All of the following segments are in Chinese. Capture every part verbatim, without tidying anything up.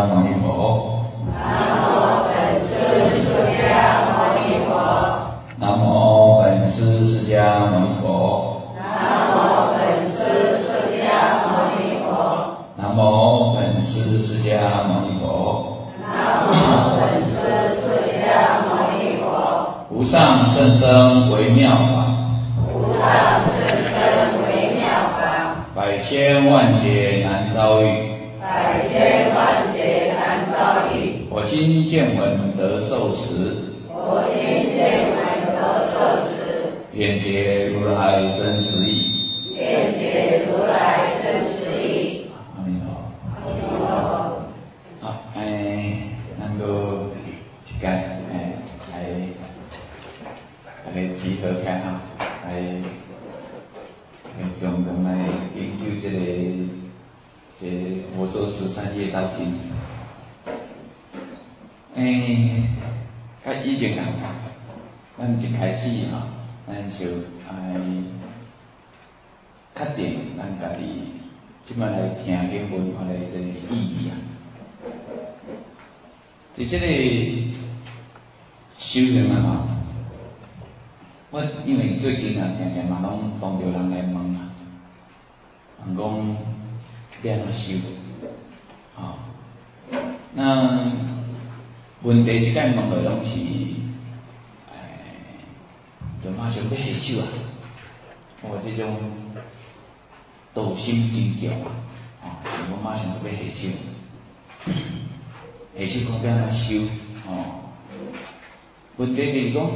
迦牟尼佛。 南无本师释迦牟尼佛。 南无本师释迦牟尼佛。 南无本师释迦牟尼佛。 南无本师释迦牟尼佛。 南无本师释迦牟尼佛。 无上甚深微妙法。 无上甚深微妙法。 百千万劫难遭遇。 百千万劫难遭遇。 我今见闻得受持。 我今见闻得受持。 愿解如来真实义。 愿解如来真实义。 阿弥陀佛。 阿弥陀佛。 好，诶，咱个一间诶来大家集合起来哈，来来共同来研究这个这个佛说十三业道经。诶，较以前人，咱一开始哈，咱就爱确定咱家己即摆来听经文法的这个意义啊。伫这个修行啊嘛，我因为最近啊，常常嘛拢碰到人来问啊，问讲要安怎修，啊、哦，那问题即间问的拢是，诶，就马上要下手啊，我这种斗心真强啊，啊、哦，我马上就要下手。下手讲要安怎修，哦，问题就是讲，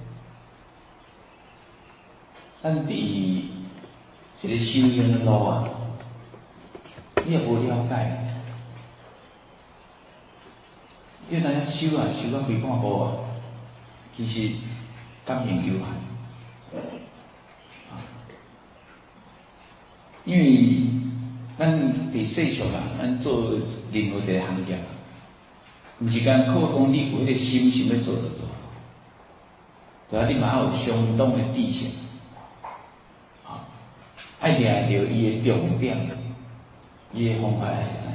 咱伫一个修行的路啊，你若无了解，你若样修啊，修到几半步啊，其实感应有限，啊，因为咱伫世俗啊，咱做任何一个行业。毋是讲靠讲你有迄个心想要做就做，就啊你嘛要有相当的志气，啊，爱抓着伊的重点，伊的方法会知。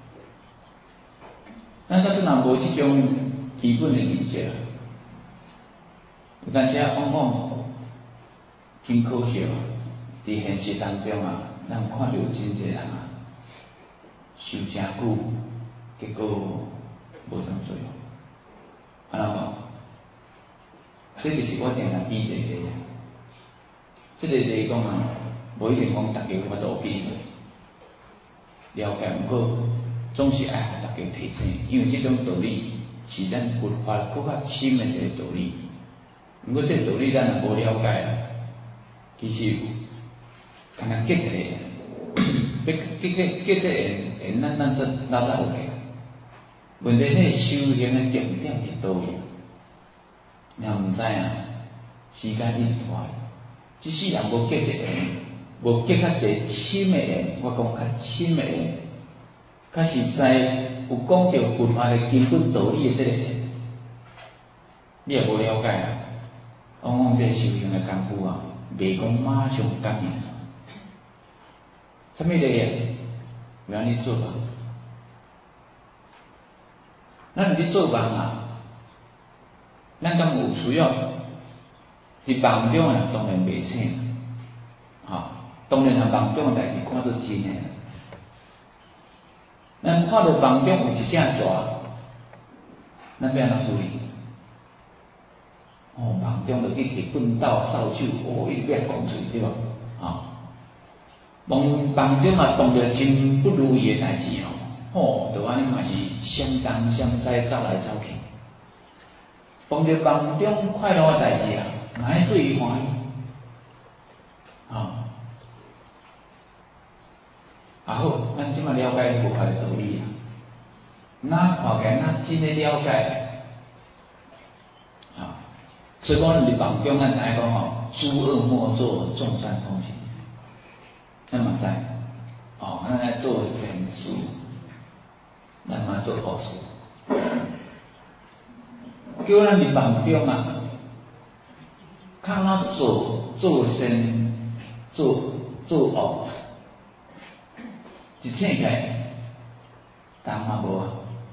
咱到阵若无即种基本的认识，有当时啊往往真可惜啊，伫现实当中啊，咱看到真侪人啊，修诚久，结果无啥作用，安怎讲？这就是我定定比一个例，这个例讲啊，无一定讲大家有法度去了解，不过总是爱互大家提醒，因为这种道理是咱佛法更较深的一个道理。不过这个道理咱若无了解，其实刚刚结一个，结结结这个缘，咱咱这老早有个。问题迄修行的重点伫倒位？若毋知影，时间一拖，即世人无结这缘，无结较侪深的缘，我讲较深的缘，较实在有讲到佛法的基本道理的这个缘，你也无了解啊。往往这修行的功夫啊，袂讲马上感应。什么例啊？有安尼做吧？咱伫做梦啊，咱敢有需要伫梦中啊？当然袂醒，啊，当然啊，梦中的代志看做真诶。咱看到梦中有一只蛇，咱要安怎处理？哦，梦中就去摕棍刀、扫帚，哦，伊要讲出对吧？啊，梦梦中啊，碰到真不如意诶代志哦。哦，就安尼嘛是相当相在走来走去，碰到梦中快乐的代志啊，嘛要对伊欢喜，啊，啊好，咱即马了解佛法的道理啊，那看起来咱真的了解，啊，所以讲伫梦中咱知影讲吼，诸恶莫作，众善奉行，咱嘛知，哦，咱来做善事。咱嘛做恶事，叫咱伫梦中啊，较哪做做善，做做恶，一醒起来，当嘛无啊，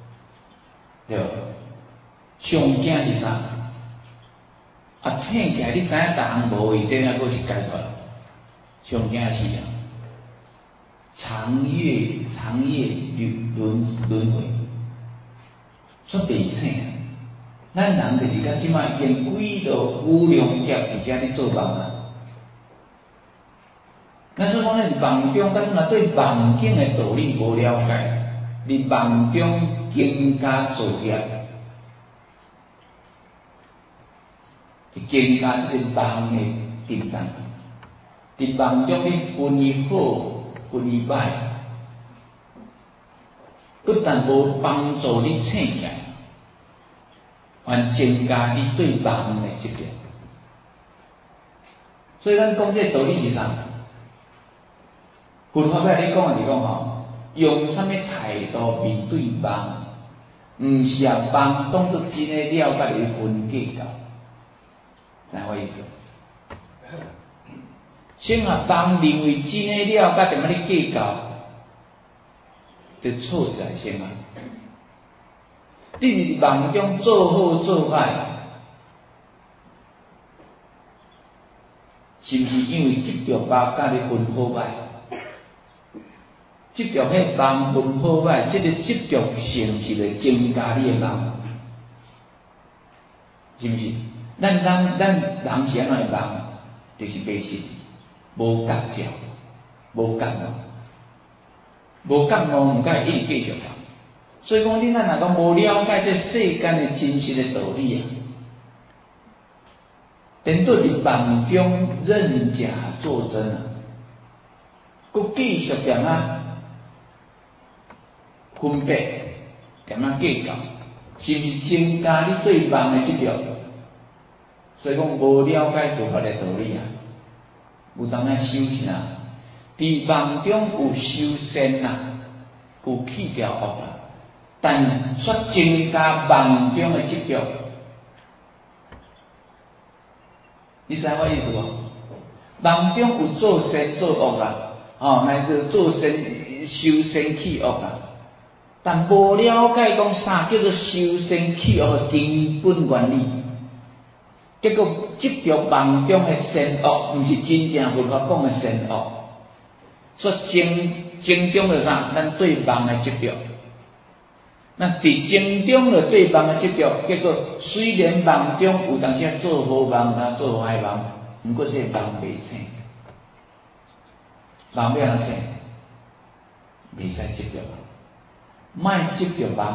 对，上惊是啥？啊，醒起来你知影逐项无为，这还阁是解脱。上惊是啊，长夜长夜轮轮轮回，煞袂醒。咱人就是甲即摆已经几道无量劫伫遮咧做梦啊。咱所讲咧，梦中咱若对梦境的道理无了解，伫梦中更加造业，会增加即个梦的震动。伫梦中你分伊好，分伊歹，不但无帮助你醒起来，还增加你对梦的执着。所以咱讲这个道理是啥？佛法要你讲就是讲吼，用啥物态度面对梦，毋是啊梦当作真诶了解来分计较，知影我意思？先啊梦认为真诶了解，点仔咧计较，就错起来先啊。你伫梦中做好做歹，是毋是因为执着吧甲你分好歹？执着迄梦分好歹，即、这个执着性是会增加你诶梦，是毋是？咱咱咱人是安怎会梦？就是迷失，无觉照，无觉悟，无觉悟，毋该一直继续梦。所以讲，你咱若讲无了解这世间的真实的道理啊，连对伫梦中认假作真啊，佮继续点啊？分别点样计较，是毋是增加你对梦的执着？所以讲无了解佛法的道理啊，有当咱修行啊，伫梦中有修善啊，有去掉恶啊，但却增加梦中的执着。你知我意思无？梦中有做善做恶啦，哦，乃至做善修善去恶啦。但无了解讲啥叫做修善去恶的根本原理，结果执着梦中的善恶，毋是真正佛法讲的善恶，所增增中了啥？咱对梦的执着。那伫增中了对梦的执着，结果虽然梦中有当时做好梦啊，做坏梦，毋过这个梦袂醒，梦要安怎醒？袂使执着。莫执着梦，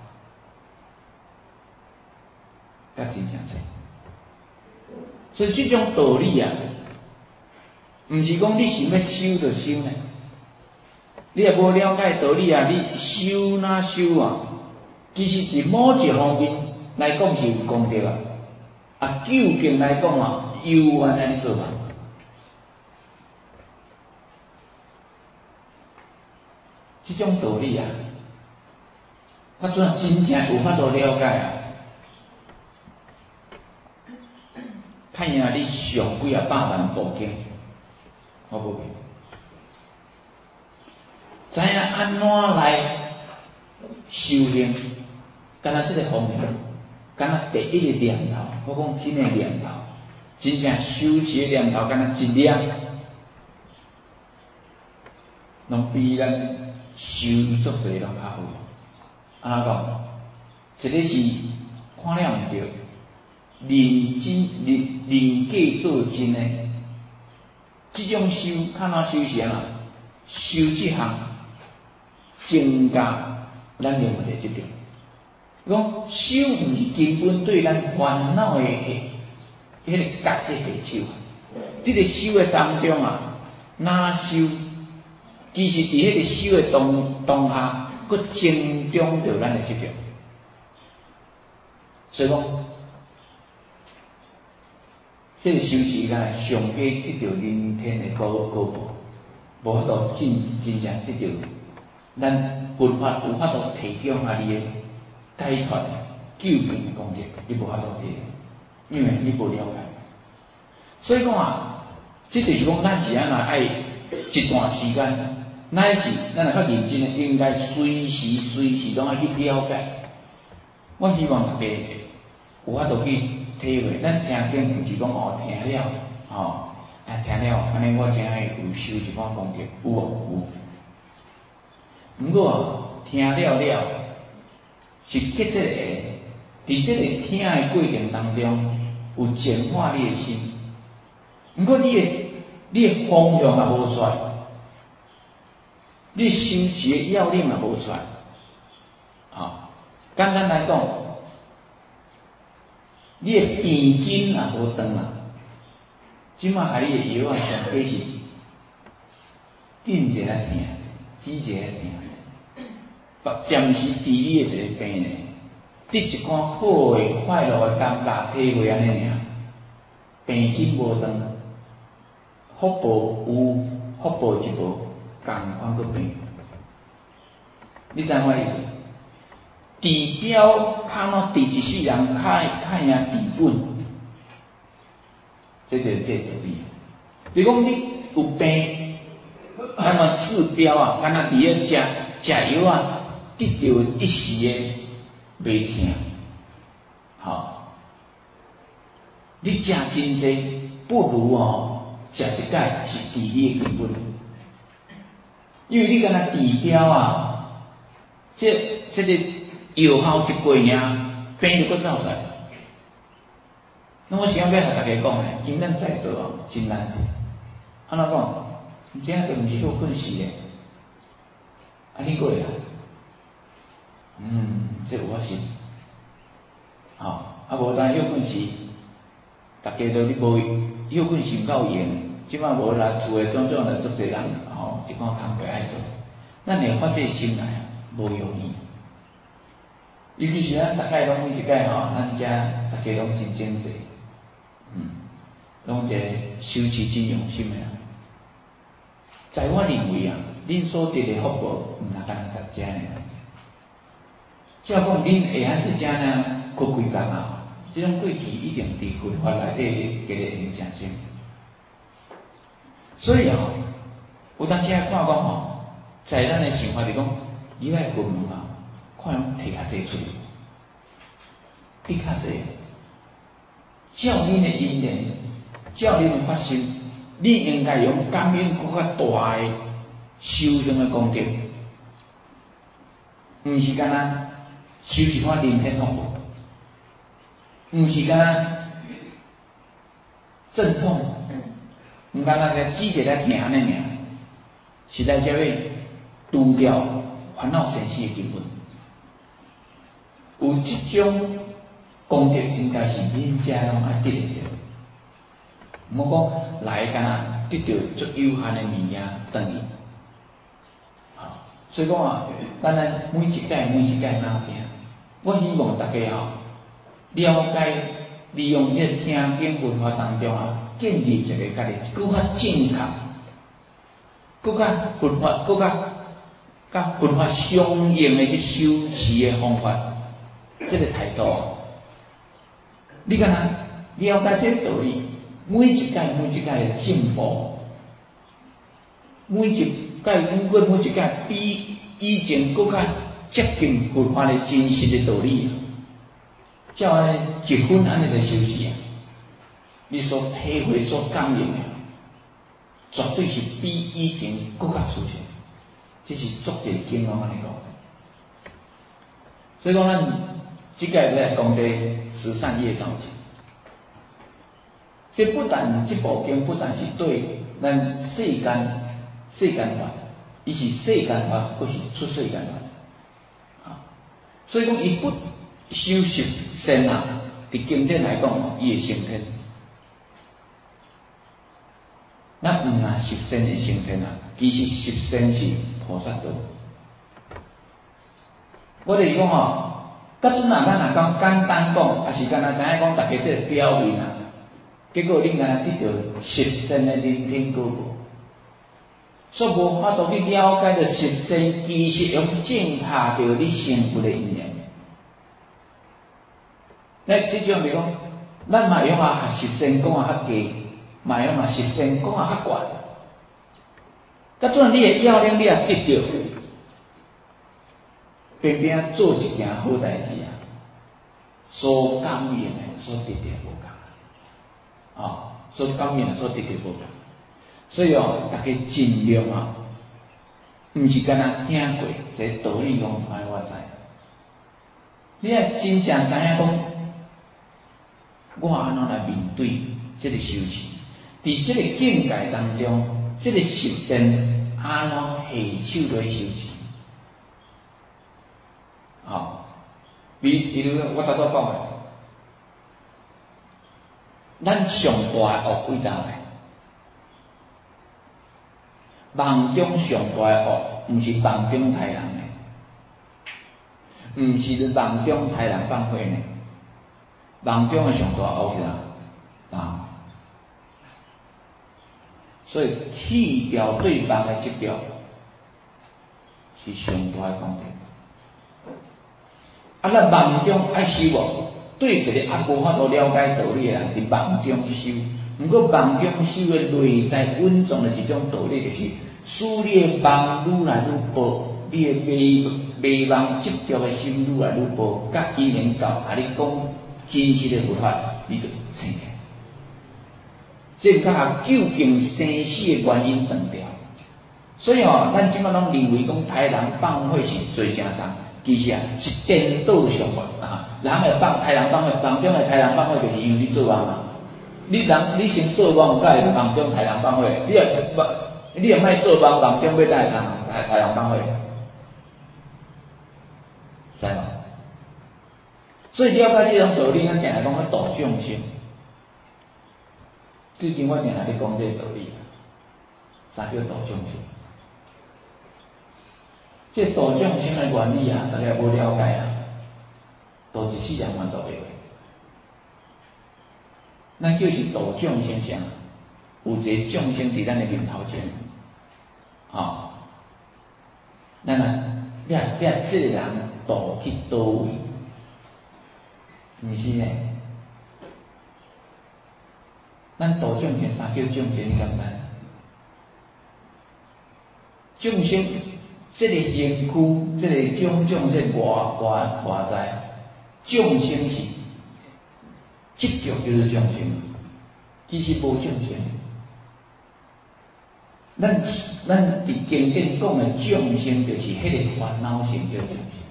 甲真正醒。所以这种道理啊，毋是讲你想要修就修呢，你若无了解道理啊，你修哪修啊？其实伫某一方面来讲是有功德啊，啊，究竟来讲啊，又原安尼做梦。这种道理啊，他真真正有法度了解啊。看下你上几啊百万部经，我无明，知影安怎来修行，敢若这个方面，敢若第一个念头，我讲真个念头，真正修持的念头，敢若一念，拢比咱修足侪拢较好。安怎讲？一个是看了毋对，认真认认假做真诶，这种修较哪修是安怎？修这项增加咱另外一个执着。讲修毋是根本对咱烦恼诶迄个觉的下手，伫个修诶当中啊，哪修？其实伫迄个修诶当当下，佫增长着咱诶执着。所以讲，这个修持啊，上加得到人天的高高度，无法度真真正得到咱佛法有法度提供啊你的解脱、究竟的功德，你无法度得，因为你无了解。所以讲啊，这就是讲咱是安那爱一段时间，乃至咱若较认真的，应该随时随时拢爱去了解。 我希望大家有法度去体会，咱听经毋是讲哦听了，哦啊听了，安尼我真爱有修一般功德，有无有？毋过啊，听了了是结这个，伫这个听的过程当中，有净化你的心。毋过你的你的方向也无出来，你修持的要领也无出来。啊，简单来讲，你的病根也无断啦。即马害你的药啊，上计是紧一下疼，止一下疼，暂时治你的一个病呢，得一款好的快乐的感觉，体会安尼尔。病根无断，福报有，福报一无，共款个病。你知影我意思？治标较喏治一世人，较较赢治本，这就是这道理。比如讲你有病，那么治标啊，敢若伫咧食食药啊，得到一时的袂疼，好，你食真济，不如哦食一解是治你的根本，因为你敢若治标啊，这这个药效一过尔，病就搁走出来。那我想要甲大家讲诶，因为咱在座哦真难听，安怎讲？这样就毋是好困死诶，啊你过来，嗯，这有法信，吼、哦，啊无当休困时，大家都你无休困时毋够用，即摆无来厝诶种种来足侪人，吼、哦，一款工课爱做，咱会发这心来无容易。尤其是咱大概拢每一届吼，咱遮大家拢真精济，嗯，拢一个修持真用心诶。在我认为啊，恁所得的福报毋若干若十遮尔。照讲恁会晓伫遮呢，开开工啊，即种过去一定伫佛法内底给个影响性。所以啊，有当时啊看讲吼，在咱的想法里讲，你爱佛门啊，看用摕较济出去，摕较济，照恁的因缘，照恁的发心。你应该用感应更较大的修行的功德，毋是干那修一款人天福报，毋是干那阵痛，毋干那个止一个疼安尼尔，是来遮要除掉烦恼生死的根本。有即种功德，应该是恁遮拢爱得得到。毋好讲来干那得到足有限的物件等于，好，所以讲啊，咱咱每一届每一届哪听，我希望大家啊了解，利用这听经文化当中啊，建立一个家己更较正确、更较佛法、更较甲佛法相应的去修持的方法，这个态度啊，你干那了解这个道理。每一届每一届的进步，每一届每过每一届比以前更较接近佛法的真实的道理，照安尼一分安尼的修持啊，你所体会所感应的，绝对是比以前更较出色。这是足侪经拢安尼讲。所以讲咱即届来讲这慈善业道经。这不但这部经不但是对咱世间世间法，伊是世间法，佫是出世间法啊。所以讲，伊不修十善啊，伫经典来讲，伊会升天。咱毋若十善会升天啊，其实十善是菩萨道。我就是讲吼，甲阵啊，咱若讲简单讲，也是干若知影讲，大家这个表面啊。结果你敢若得到十善的人天果报，所以无法度去了解到十善其实用践踏着你成佛的因缘。那即种就讲，咱嘛用啊十善讲啊较低，嘛用啊十善讲啊较悬。甲阵你的要领你也得到，偏偏做一件好代志啊， 所感应的所得到无共啊，所感应的所得到无共。所以哦，大家尽量啊，毋是干那听过这个道理讲歹我知，你要真正知影讲，我安怎来面对这个修持，伫这个境界当中，这个实践安怎下手来修持。啊，比比如我头拄讲的，咱上大的恶几大个？梦中上大的恶，毋是梦中杀人的，毋是梦中杀人放火呢。梦中的上大恶是啥？梦。所以去掉对梦的执着，是上大的功德。啊，咱梦中爱修无？对一个啊无法度了解道理的人，伫梦中修。毋过梦中修的内在稳重的一种道理，就是使你的梦愈来愈薄，你的迷迷梦执着的心愈来愈薄，甲因缘到，啊你讲真实的佛法，你就醒起。这甲究竟生死的原因断掉。所以哦，咱即摆拢认为讲杀人放火是罪正重。其实啊，是颠倒想法啊！人会放杀人放火，梦中的杀人放火就是因为你做梦嘛。你人你先做梦，才会梦中杀人放火。你也不，你也莫做梦，梦中要才会杀杀人放火，知无？所以了解这种道理，咱定来讲要度众生。最近我定来咧讲这个道理，啥叫度众生？这度众生的原理啊，大家无了解啊，度一世人还度袂过。咱就是度众生啥？有一个众生伫咱的面头前，啊，咱啊，你啊，你啊，这个人度去倒位？毋是呢？咱度众生，啥叫众生？你敢知？众生。这个形躯，这个种种这外外外在众生是执着就是众生，其实无众生。咱咱伫经典讲的众生，就是迄个烦恼性叫众生。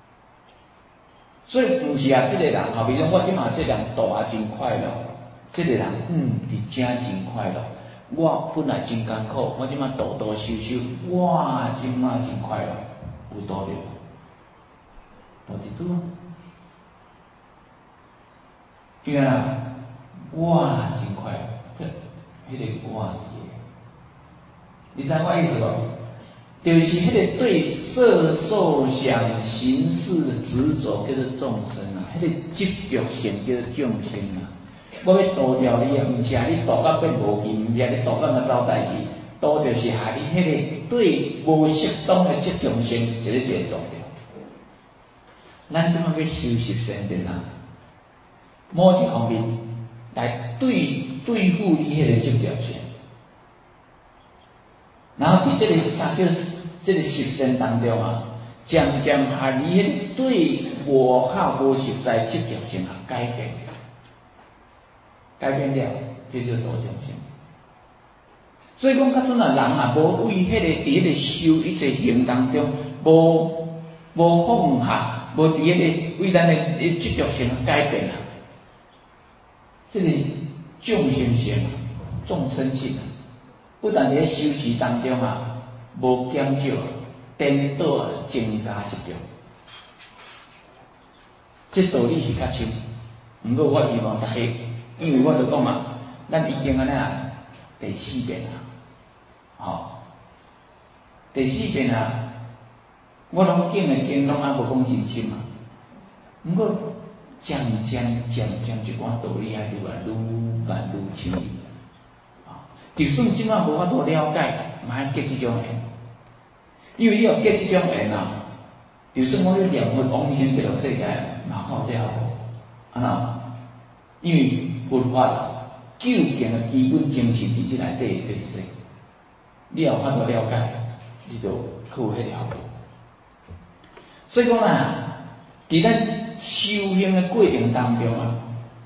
所以毋是啊，这个人吼，比如我即马这个人度啊真快乐，这个人嗯，伫正真快乐。我本来真艰苦，我即马度度修修，哇，即马真快乐，有度着，度一组啊。因为啊，我真快乐，迄个我伫个，你知我意思无？就是迄个对色受想行识的执着叫做众生啊，迄个执着性叫做众生啊。我要度掉你啊，毋是啊，你度到变无去，毋是啊，你度到甲走代志，度着是下你迄个对无适当的执着性，一个一个度掉。咱即摆要修习善的啊，某一方面来对对付你迄个执着性，然后伫这个啥叫这个实践当中啊，渐渐下你迄个对无效无实在执着性啊改变。改变了，这就是度众生。所以讲，较阵啊，人啊，无为迄个伫迄个修一切行当中，无无放下，无伫迄个为咱的执着性改变啊，这个众生性、众生性啊，不但伫修持当中啊，无减少，颠倒啊，增加执着。这道理是较深，毋过我希望大家。因为我就讲嘛，咱已经安尼啊，第四遍啊，吼，第四遍啊，我拢讲的经拢啊无讲真深嘛，毋过渐渐渐渐一寡道理啊，愈来愈慢愈清楚啊。就算即摆无法度了解，嘛要结即种缘，因为你要结即种缘啊，就算我咧念佛往生极乐世界，嘛靠这效果，安那？因为佛法啊，究竟的基本精神伫即内底就是说，你有法度了解，你就靠迄个效果。所以讲啊，伫咱修行的过程当中啊，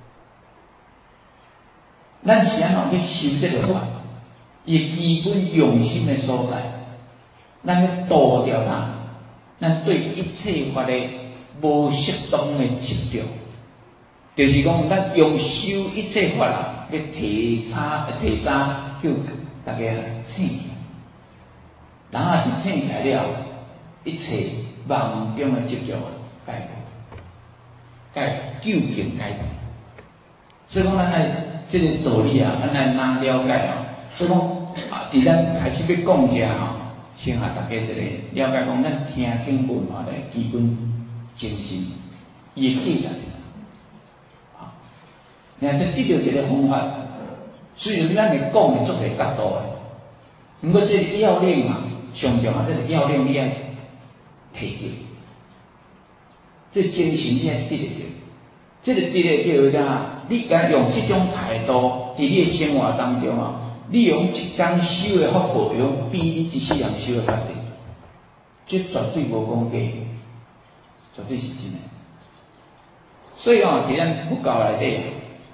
咱是安怎去修这个法？伊基本用心的所在，咱要度掉它，咱对一切法的无适当的执着，就是讲咱用修一切法啊，要提差提早叫大家醒，然后是醒起来了，一切梦中的执着啊，解脱，解究竟解脱。所以讲，咱来这个道理啊，咱来哪了解啊？所以讲啊，伫咱开始要讲者吼，先下大家一个了解讲，咱听经文化的基本精神，伊的价值。啊，你看这得到一个方法，虽然咱来讲的足个角度的，不过这个要领啊，上重啊，这个要领你要摕着，这精神你要得得着。这个得得着啥？你敢用这种态度伫你的生活当中啊，你用一天修的福报，用比你一世人修的较济，这绝对无讲假，绝对是真的。所以啊，伫咱佛教内底啊，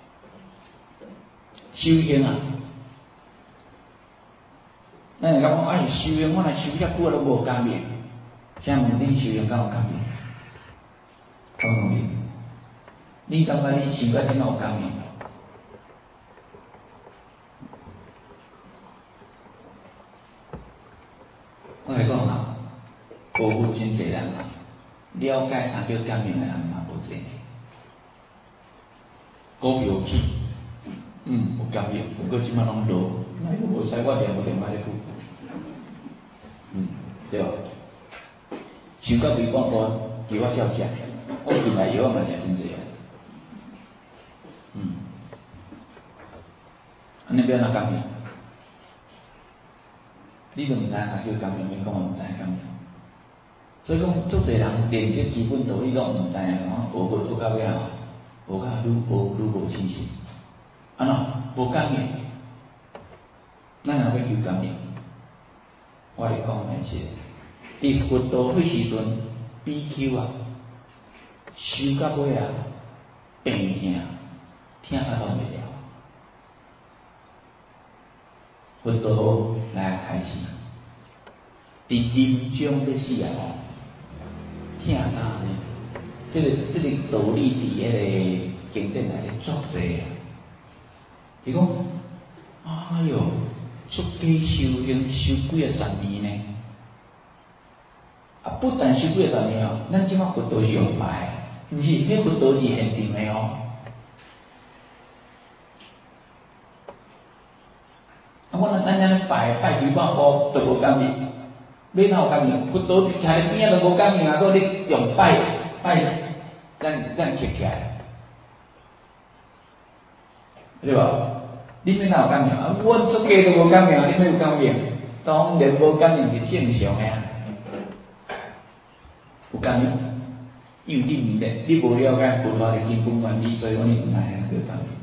修行啊，咱会讲哎，修行我若修遮久都无感应，请问恁修行敢有感应？好容易。你感觉你修到真有感应？我来讲啊，无有真侪人啊，了解啥叫感应的人嘛无侪。股票起，嗯，有感应，不过即摆拢落，那个无使我念无念买咧股，嗯，对吧？修到微半半，叫我照食，我进来药嘛食真侪。嗯，安尼要哪感应？你都毋知啥叫感应，你讲我毋知感应。所以讲，足侪人连这基本道理拢毋知影，学佛学到尾啊，学到愈学愈无信心。安怎无感应？咱若要求感应，我咧讲的是，伫佛道迄时阵 ，B Q 啊，修到尾啊，病痛，听啊拢袂了。佛道来开始，伫临终要死啊！听啊呢，这个这个道理伫迄个经典内底足济啊。伊讲，哎哟，出家修行修几啊十年呢？啊，不但修几啊十年哦，咱即摆佛道是用拜，毋是，迄佛道是现定的哦。啊，我若咱安尼拜拜几百箍都无感应，要哪有感应？佛道徛咧边仔都无感应啊，搁你用拜拜，咱咱刻起来，对吧？你要哪有感应啊？我出家都无感应，你要有感应？当然无感应是正常的啊。有感应，因为你毋咧，你无了解佛法的基本原理，所以讲你毋知影叫感应。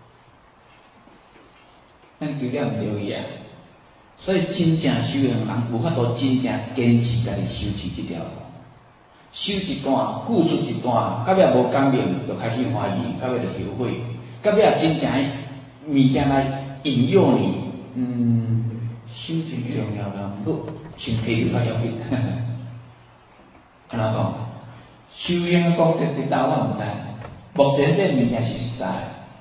咱求了毋着伊啊，所以真正修行人有法度真正坚持家己修持这条路，修一段，付出一段，到尾无感应，就开始怀疑，到尾就后悔，到尾真正物件来引诱你，嗯，修真重要啦，不，身体就较要紧。安怎讲？修行讲得得倒我毋知，目前这物件是实在的。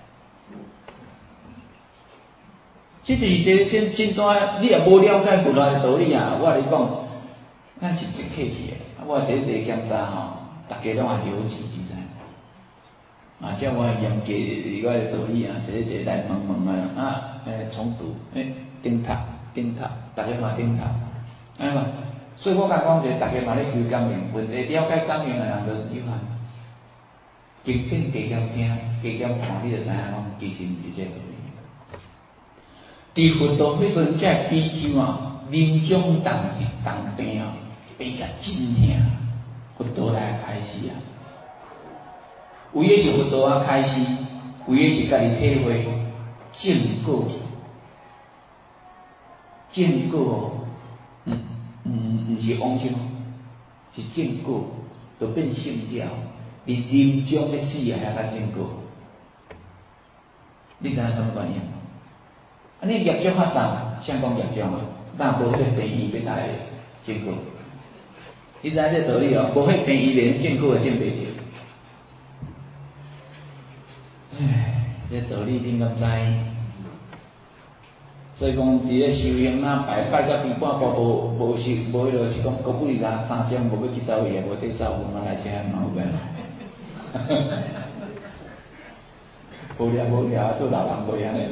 这就是一个真真单，你也无了解佛法的道理啊！我来讲，咱是真客气的。我坐坐检查吼，大家拢也了解，你知？啊，叫我严格我的道理啊，坐坐来问问啊，啊，诶，重读，诶，顶读，顶读，大家嘛顶读，哎嘛，所以我甲讲者，大家嘛咧求感应，问题了解感应的人就有限。经典加减听，加减看，你就知影讲，其实毋是这道理。伫佛道迄阵，这比丘啊，临终当当病啊，病甲真痛，佛道来开始啊。为的是佛道啊开始，为的是家己体会正果，正果，嗯嗯，毋是妄想，是正果，就变圣教。 你临终的死啊，还较正过。你知影什么原因？啊，你业障发达，啥讲业障啊？但无迄个病医要来正过。你知影这道理哦？无迄病医连正过也正袂着。唉，这道理恁敢知？所以讲，伫咧修行啊，拜拜到天半晡无无是无迄落是讲国不离三三章，无要去倒位，无得走，无嘛来遮嘛有免？无聊无聊，做老人袂安尼。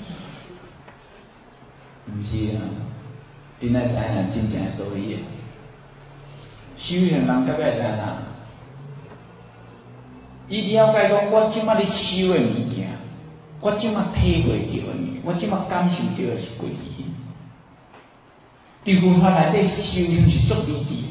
毋是啊，恁爱知影真正诶道理诶。修行人甲要知影，伊了解讲，我即摆咧修诶物件，我即摆体会到诶，我即摆感受到诶是过去。伫佛法内底修行是足理智诶，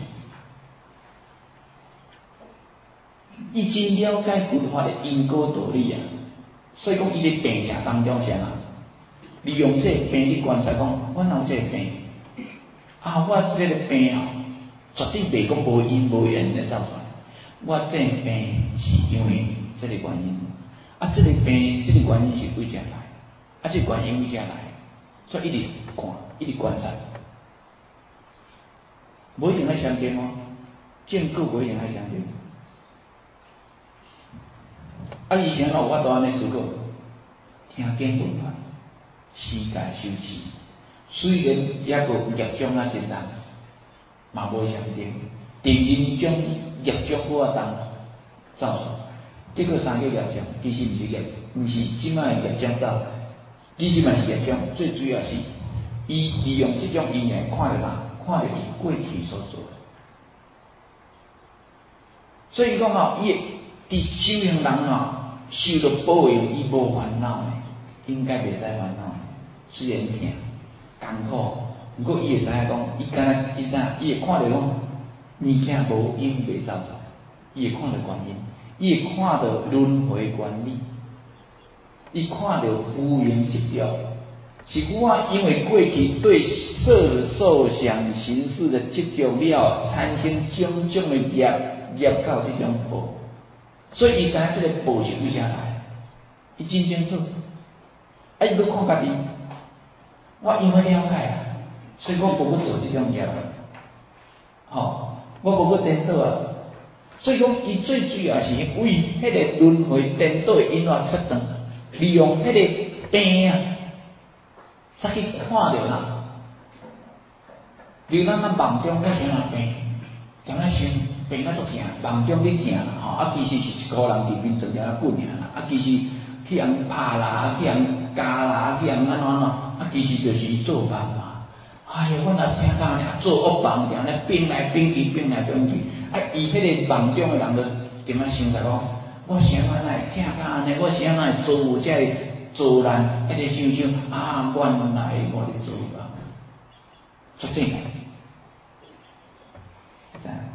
伊真了解佛法诶因果道理啊，所以讲伊咧病痛当中啥啊？利用这个病去观察讲，我哪有这个病？啊，我这个病啊，绝对袂讲无因无缘的造出来。我这个病是因为这个原因，啊，这个病这个原因是为啥来？啊，这个原因为啥来？所以一直看，一直观察。无一定爱相信哦，正果无一定爱相信。啊，以前有法度安尼思考，听经闻法，世界修持，虽然也个业障啊真重，嘛无相定，定因种业障搁啊重造出，这个三叫业障，其实毋是业，毋是即摆业障造，其实嘛是业障，最主要是伊利用这种因缘看着啥？看着伊过去所做。所以讲哦，伊伫修行人哦，修到保佑伊无烦恼诶，应该袂使烦恼。虽然痛、艰苦，不过伊会知影讲，伊敢若伊知影，伊会看到讲物件无因袂造作，伊会看到原因，伊会看到轮回原理，伊看到无缘执着，是我因为过去对色受想行识的执着了，产生种种的业。业到这种报，所以伊知影这个报是为啥来，伊真清楚。啊，伊要看家己，我因为了解啊，所以我无去做这种业，吼、哦，我无去颠倒啊。所以讲，伊最主要是为迄个轮回颠倒的因缘出断，利用迄个病啊，才去看着人。比如咱咱梦中我想若病，敢若想。病啊足痛，梦中你痛吼，啊其实是一个人伫面前了滚尔啦，啊其实去人拍啦，啊去人加啦，啊去人安怎安怎，啊其实就是伊做梦嘛。哎呀，我若听到呢，做恶梦定咧变来变去，变来变去，啊伊迄个梦中的人就点啊想着讲，我啥物来听到安尼，我啥物来做有遮个做难，一直想想啊，原来我咧做梦，足正个，知影？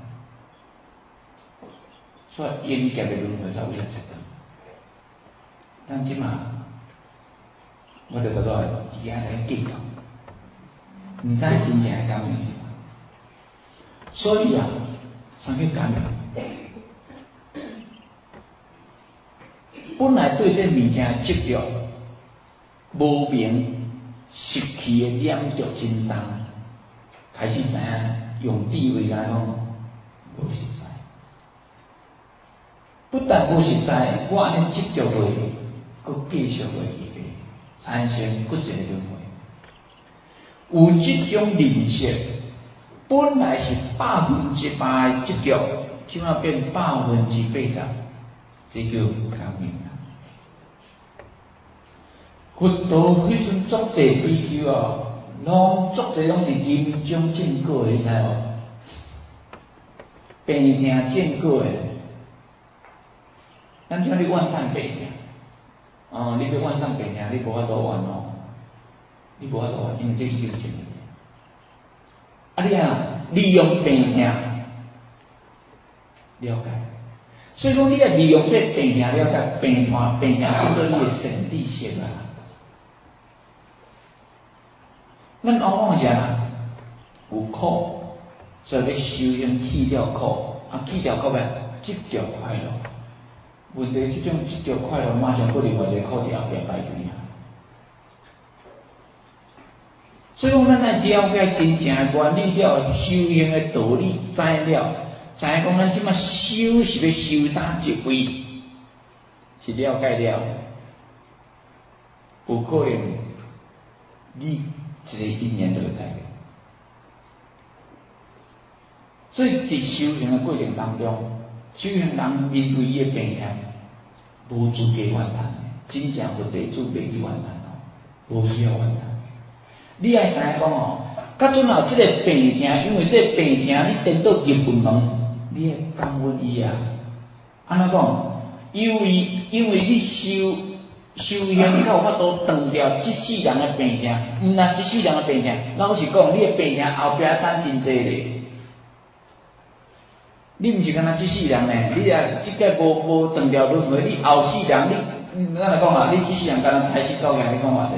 所以因业的轮回才有出现。咱即马，我就得到底下来镜头，毋知真正感应是啥。所以啊，啥叫感应？本来对这物件执着无明失去的念着真重，开始知影用智慧来讲无实在。不但无实在，我安尼执着落去，佫继续落去咧，产生骨折的轮回。有这种认识，本来是百分之百的执着，即马变百分之八十，这叫感应啦。佛道迄阵作者比丘啊，拢作者拢是临终正果的，你知无？病痛正果的。咱像你怨叹病痛，哦，你要怨叹病痛，你无法度怨哦，你无法度怨，因为这已经成。啊，你啊，利用病痛了解，所以讲你啊利用这病痛了解，病痛病痛叫做你的神地性啊。咱往往是啊，有苦，所以要修行去掉苦，啊去掉苦咩？执着快乐。 问题即种即条快乐马上搁另外一个课题后壁排队啊。所以讲，咱来了解真正的原理了，修行的道理知了，知影讲咱即摆修是要修哪一位，是了解了，有可能你一个一年就会改变。所以伫修行的过程当中，修行人面对伊的病痛，无资格怨叹，真正佛弟子袂去怨叹哦，无需要怨叹。你爱知影讲哦，甲阵后即个病痛，因为即个病痛你颠倒入魂门，你会感恩伊啊。安怎讲？因为因为你修修行，你才有法度断掉即世人的病痛。毋若即世人的病痛，老实讲，你的病痛后壁等真济咧。你毋是干那即世人呢？你啊，即个无无断掉轮回，你后世人你，咱来讲啊，你即世人干那开始到个，你讲偌济？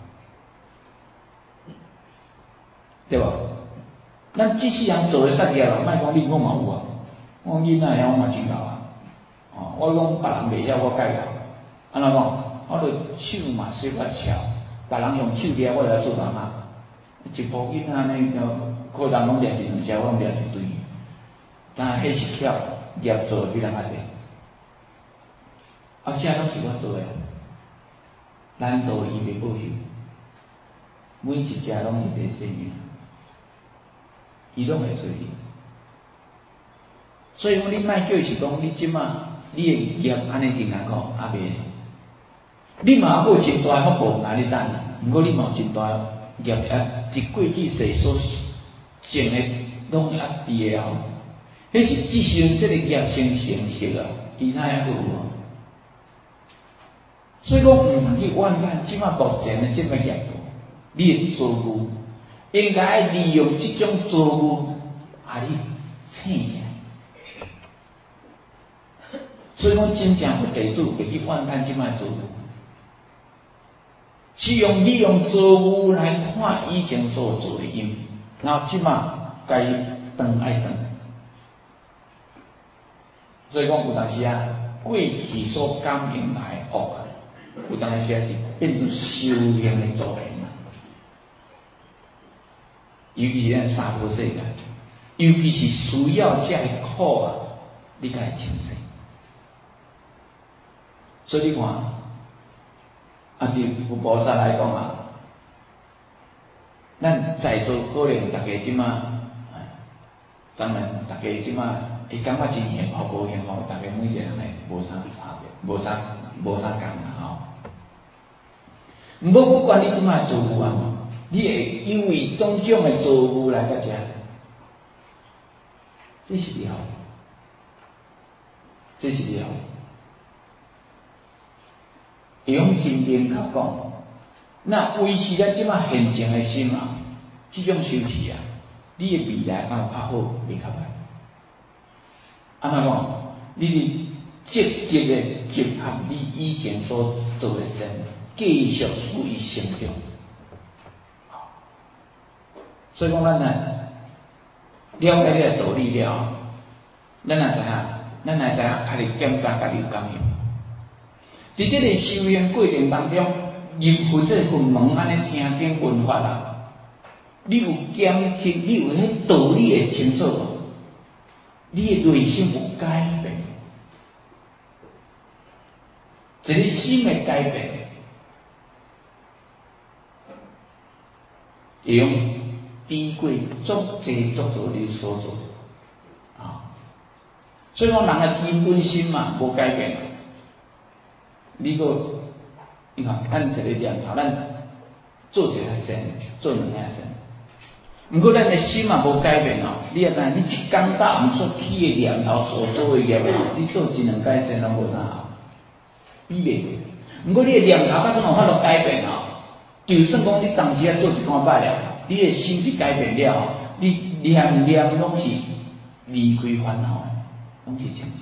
对吧？咱即世人做诶善业咯，莫讲你我嘛有啊，我囡仔遐我嘛真够啊。哦，我讲别人袂晓我解决，安怎讲？我著手嘛小可巧，别人用手抓我来做人啊。一部囡仔安尼个，可能拢掠一两只，我拢掠一堆。但迄是巧，业做比人较济。啊，这拢是我做诶，难道伊袂报酬？每一只拢是一个生命。伊拢会做你，所以讲你莫叫是讲你即马你诶业安尼真艰苦，啊袂，你嘛有真大福报来你等你，毋过你嘛有真大业啊，伫过去世所种诶拢会压伫诶后，迄是至少即个业先成熟啊，其他还有无？所以讲毋通去怨叹即马目前诶即个业报，你诶做务。应该利用这种作物，啊，你醒起来。所以讲，真正佛弟子会去怨叹即摆作物，是用利用作物来看以前所做的因，然后即摆该断爱断。所以讲有当时啊，过去所感应来的恶，有当时啊是变成修行的助缘。尤其是咱娑婆世界，尤其是需要这个苦啊，你才会清醒。所以你看，啊，对佛菩萨来讲啊，咱在座可能大家即马，当然大家即马会感觉真幸福高兴吼，大家每一个人诶无啥差别，无啥无啥共啦吼。毋过不管你即马做有啊嘛。你会因为种种的作物来个食，这是了，这是了。用真言来讲，那维持咱即马现前的心啊，这种修持啊，你的未来敢有较好，袂较歹。安怎讲？你的积极的结合你以前所做的善，继续属于成长。所以讲，咱来了解这个道理了，咱来知影，咱来知影，家己检查家己有感应。伫这个修行过程当中，入佛这佛门安尼听经闻法啦，你有检听，你有迄道理会清楚无？你的内心有改变，一个心的改变，会用。低贵足济足足你所做啊，所以讲人的基本心嘛无改变。你个你看，咱一个念头，咱做一个善，做两个善。毋过咱的心嘛无改变哦。你也知，你一天到晚所起的念头所做的业，你做一两改善拢无啥好，比袂过。毋过你的念头，甲怎有法度改变哦？就算讲你当时啊做一段歹了。你的心是改变了，你念念拢是离开烦恼的，拢是清净。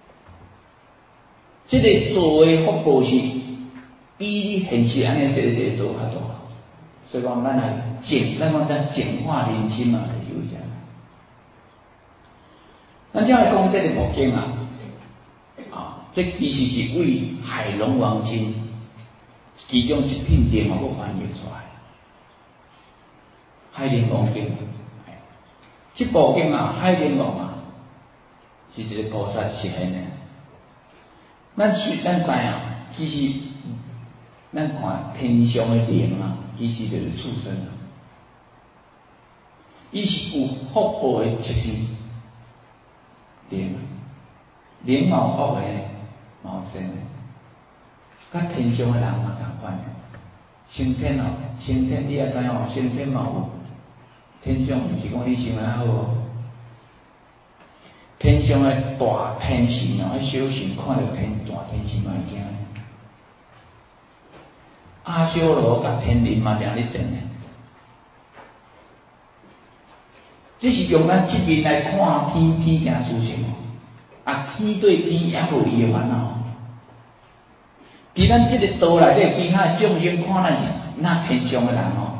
这个做的福报是比你现实安尼一个一个做较大，所以讲咱来净，咱讲咱净化人心嘛，就是有这样。咱只来讲这个目经啊，啊， 这其实是为海龙王经其中一品典我翻译出来。海龙王经，这部经啊，海龙王啊，是一个菩萨实现的。咱虽咱知影，其实咱看天上的灵啊，其实就是畜生啊。伊是有福报的出生灵，灵嘛有恶的，嘛有善的，甲天上的人嘛同款的。升天哦，升天你也知影哦，升天嘛有。天上毋是讲你想的好哦，天上的大天神哦，迄小神看到天大天神嘛会惊。阿修罗甲天人嘛定咧争的，这是用咱这面来看天，天真殊胜哦。啊，天对天也无伊的烦恼。伫咱这个道内底，其他的众生看咱是那天上的人哦。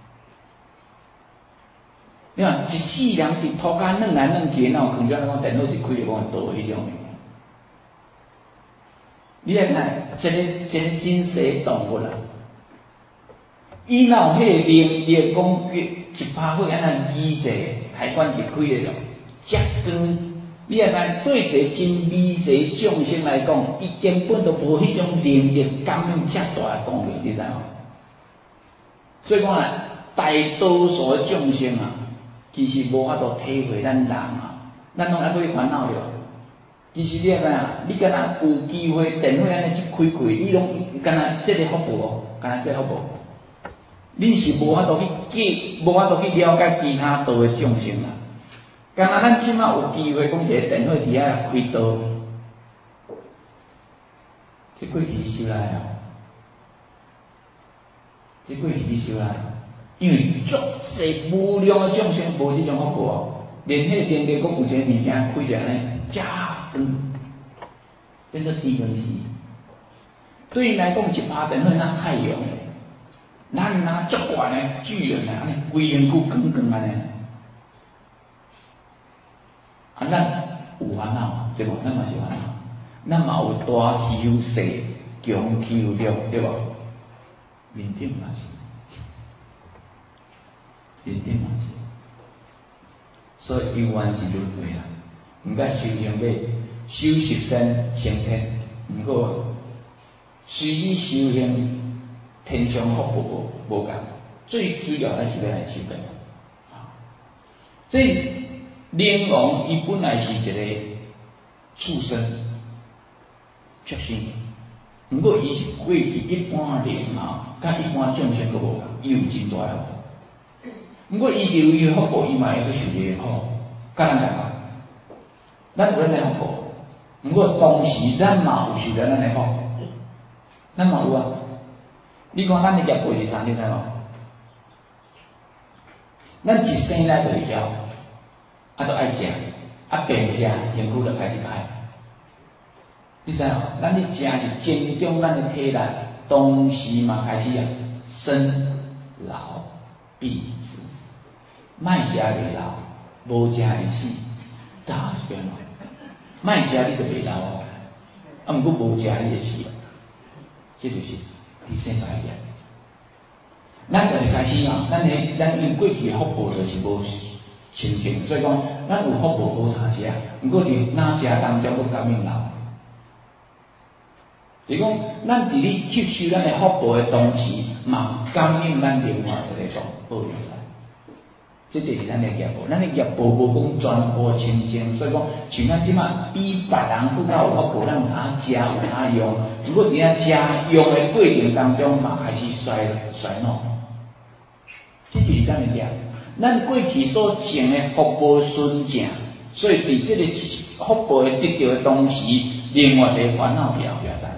你看，一世人伫土骹软来软去，哪有空转讲电脑一开就讲倒迄种的？你来看，这个这个真实动物啦，伊若有迄个灵，你会讲一拍火安那理者，海关一开咧咯，遮光。你来看，对一个真美细众生来讲，伊根本都无迄种能力感应遮大的光明，你知无？所以讲啦，大多数的众生啊。其实无法度体会咱人啊，咱拢还可以烦恼着。其实你知影，你敢若有机会电话安尼一开开，你拢敢若这个福报哦，敢若这个福报，你是无法度去记，无法度去了解其他道的众生啊。敢若咱即马有机会讲一个电话伫遐开刀，这过去你收来啊，这过去你收来。因为足侪无量的众生无这种福报哦，连迄顶个讲有一个物件开着安尼，遮光，变做天光时。对因来讲，一拍电话那太阳诶，咱拿足悬诶巨人啊，安尼规身躯光光安尼。啊，咱有烦恼，对无？咱嘛是烦恼，咱嘛有大气有小，强气有弱，对无？面顶嘛是。面顶嘛是，所以永远是轮回啦。毋甲修行要修十善成天，毋过随你修行，天上福报无无共，最主要咱是要来修根。啊，这灵王伊本来是一个畜生出生，毋过伊是过去一般人啊，甲一般众生都无共，伊有真大福报。毋过伊就伊福报，伊嘛会去受这个苦，甲咱共款。咱有咱的福报，毋过同时咱嘛有受着咱的福，咱嘛有啊。你看咱的业报是啥？你知无？咱一生来就会晓，啊，都爱食，啊，便食，身躯就开始歹。你知无？咱咧食是增长咱的体力，同时嘛开始啊生老病死。卖食袂老，无食会死，打是变咯。卖食你就袂老哦，啊，毋过无食你会死，这就是你生出来的。咱就开始啊，咱迄咱因过去福报就是无清净，所以讲咱有福报好通食，毋过伫哪食当中佫感应老。就是讲，咱伫咧吸收咱的福报的同时，嘛感应咱另外一个种报应来。这就是咱的业报，咱的业报无讲全部清净，所以讲像咱即马比别人更较有福报，咱有通食有通用。如果伫遐食用的过程当中嘛，开始衰衰老，这就是咱的业。咱过去所种的福报纯正，所以伫这个福报的得到的同时，另外一个烦恼也后壁等。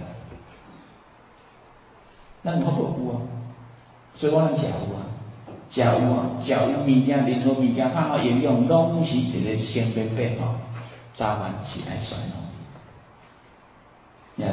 咱福报有啊，所以我咱食有啊。食有啊，食有物件，任何物件较好营养，拢是一个生变变吼，早晚是爱衰老。呀，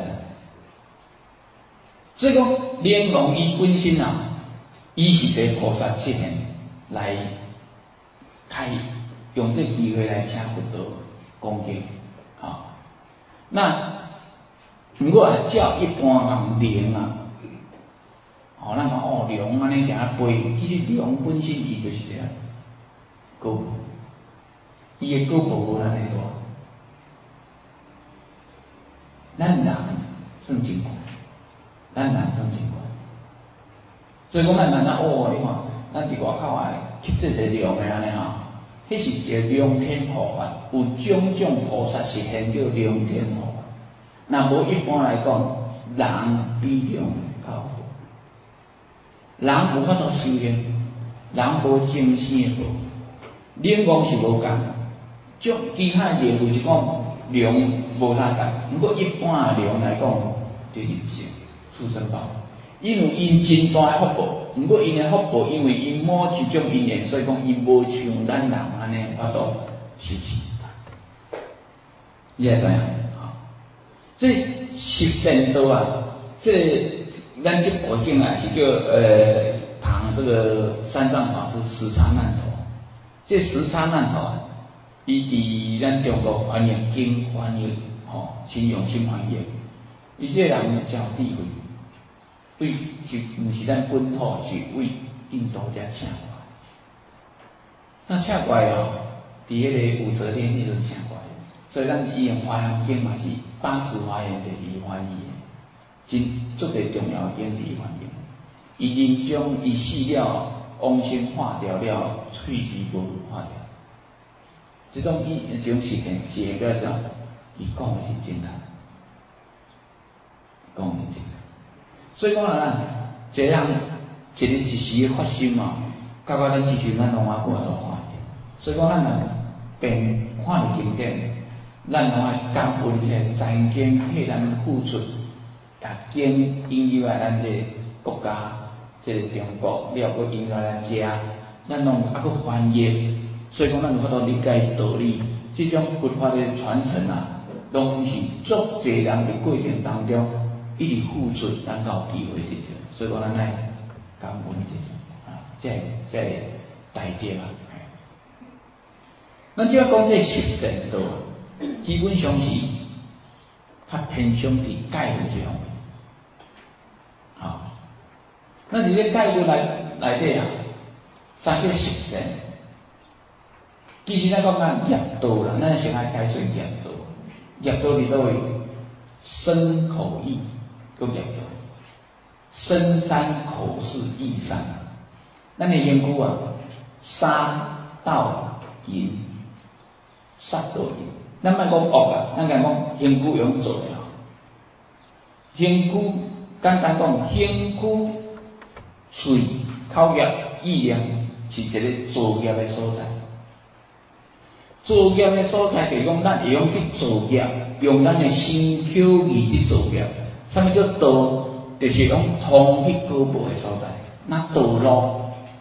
所以讲灵王伊本身啊，伊是被菩萨实现来开，用这机会来请佛陀讲经，啊，那毋过啊，照一般人灵啊，哦，咱讲哦，龙安尼行啊飞，其实龙本身伊就是这样，胳膊，伊的胳膊无咱尼大，咱人算真悬，咱人算真悬。所以讲咱人啊，哦，你看，咱伫外口啊，吸这个龙的安尼吼，迄是一个龙天护法，有种种菩萨实现叫龙天护法。那无一般来讲，人比龙较好。人有法度修行，人无精神的道，灵光是无共。种其他灵有是讲龙无啥共，不过一般的龙来讲，就是畜生道。因为因真大的福报，不过因的福报，因为因某一种因缘，所以讲因无像咱人安尼法度修持。你会知影？啊，所以十善道啊，这咱这部经啊是叫呃唐这个三藏法师十叉难陀。这十叉难陀啊，伊伫咱中国翻译经翻译，吼、哦，真用心翻译。伊这人真有智慧。为就毋是咱本土，是为印度遮请过来。那请过来哦，伫迄个武则天迄阵请过来，所以咱伊用华严经嘛是八十华严第一翻译的，真足个重要经第一翻译。伊临终伊死了，往生化掉了，喙齿无化掉。这种伊这种事情，是会表示伊讲的是真的，讲的是真的。所以讲啊，这样一日一时发心嘛，到到咱之前咱拢啊过都看见。所以讲咱若便看经典，咱拢爱感恩迄财经替咱付出，也经引诱来咱这国家，这个中国了个引诱来咱遮，咱拢啊佫翻译。所以讲咱有法度理解道理，这种佛法的传承啊，拢是足济人伫过程当中。一直付出，咱才有机会得到。所以讲，咱爱感恩这种啊，这这大德啊。咱只要讲这十善道，基本上是较偏向伫戒律这方面。啊，咱伫咧戒律内内底啊，三叫十善。其实咱讲咱业道啦，咱先爱解说业道。业道伫倒位？身口意。都业道，身三口四意三。咱的言句啊，杀盗淫，杀盗淫。咱莫讲恶啊，咱讲讲言句用做的啊。言句简单讲，言句、嘴、口业、意念是一个造业的所在。造业的所在就是讲，咱会用去造业，用咱的身口意去造业。什么叫道？就是讲通去高步的所在，那道路。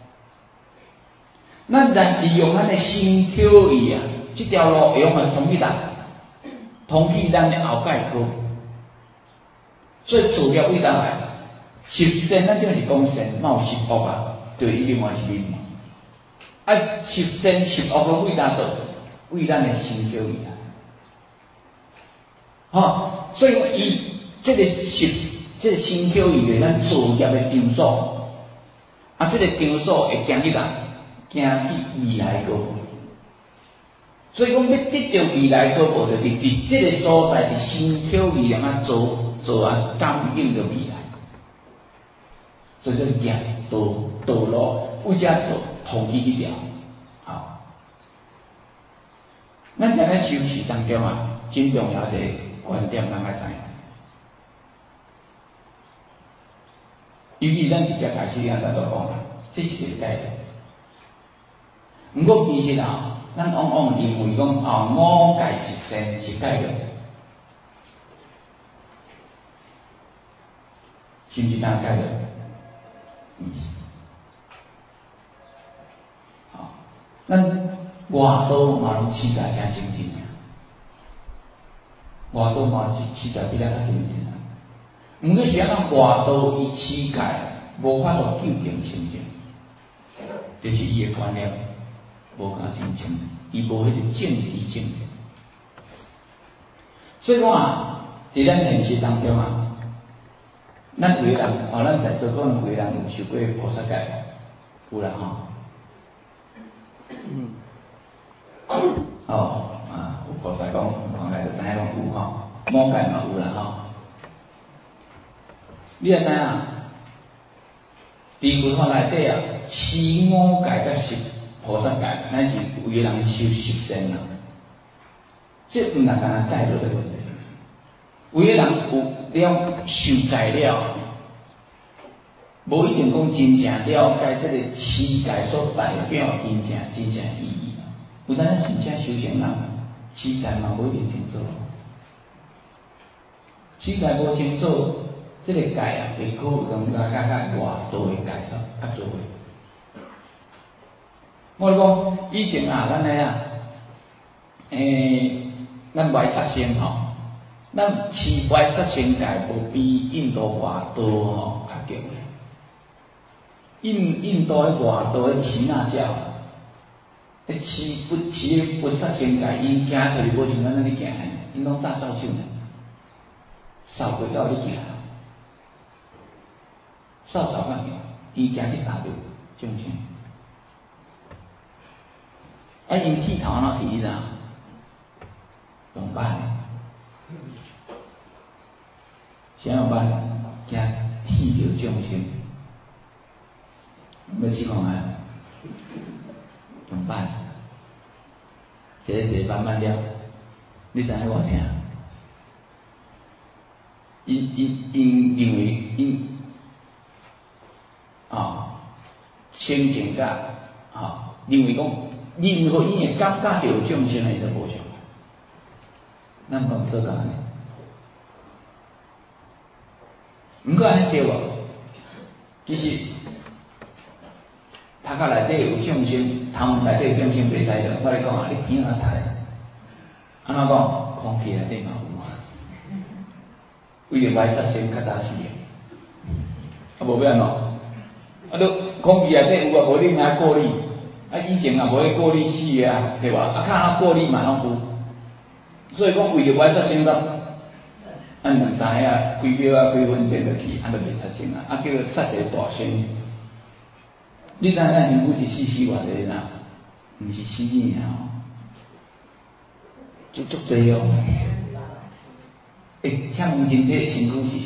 咱来利用咱的身口意啊，这条路会用来通去哪？通去咱的后盖高。所以造业为哪来？十善咱就是讲善，哪有十恶啊？对伊另外一面嘛。啊，十善十恶个为哪做？为咱的身口意啊。好、哦，所以伊。这个是这个身口意为咱造业的场所，啊，这个场所会行去哪？行去未来高。所以讲要得到未来高步，就是伫这个所在，伫身口意让它做做啊感应着未来。所以叫行道道路，为遮做通去迄条。好，咱在咧修持当中啊，真重要一个观点，咱爱知影。尤其咱直接开始啊，咱都讲啦，这是个概念。毋过其实啊，咱往往认为讲啊，五戒十善是概念，是毋是当概念？毋是。好，咱外道嘛拢持戒诚精进啊，外道嘛是持戒比咱较精进啊。毋过是啊，咱外道伊持戒无法度究竟清净，就是伊的观念无够真正，伊无迄个正知正见。所以讲啊， 伫咱现实当中啊，咱有个人哦，咱在座可能有个人有受过菩萨戒，有啦吼。嗯。哦啊，有菩萨讲，看来就知影讲有吼，魔戒嘛有啦吼。你也知影，伫佛法内底啊，持五戒甲十菩萨戒，咱是有个人修十善啦。这毋是单单戒律的问题，有个人有了受戒了，无一定讲真正了解这个持戒所代表真正真正意义。有当咱真正修行人，持戒嘛无一定清楚，持戒无清楚，这个戒啊，会可能甲甲甲外道的戒较较做伙。我讲以前啊，咱个啊，诶。咱歪杀生吼，咱持歪杀生戒无比印度外道吼较强。印印度的外道的耆那教，迄持不持不杀生戒，因行出去无像咱安尼行的，因拢扎扫帚呢，扫过到你行，扫扫干样，因行去打着众生。啊，因剃头哪剃啦？用板，啥用板？惊剃着众生，要试看下，用板，一个一个慢慢了，你知影我听？因因因认为因啊，清净甲啊，认为讲任何因会感觉着众生的伊都无上。咱讲做到安尼，毋过安尼对无？其实头壳内底有众生，头毛内底有众生袂使着。我咧讲啊，你鼻仔太，安怎讲？空气内底嘛有，为了歪杀生较早死的，啊无要安怎？啊，都空气内底有啊，无你哪过滤？啊以前啊无迄过滤器的啊，对吧？啊较过滤嘛拢有。所以讲为了歪杀生咯，按两三下啊，几秒啊，几分钟就去，啊，就袂杀生啊，啊叫做杀一个大生。你知影咱身躯一死死偌济啦？毋是死尔哦，足足济哦。诶，请问身体身躯是啥？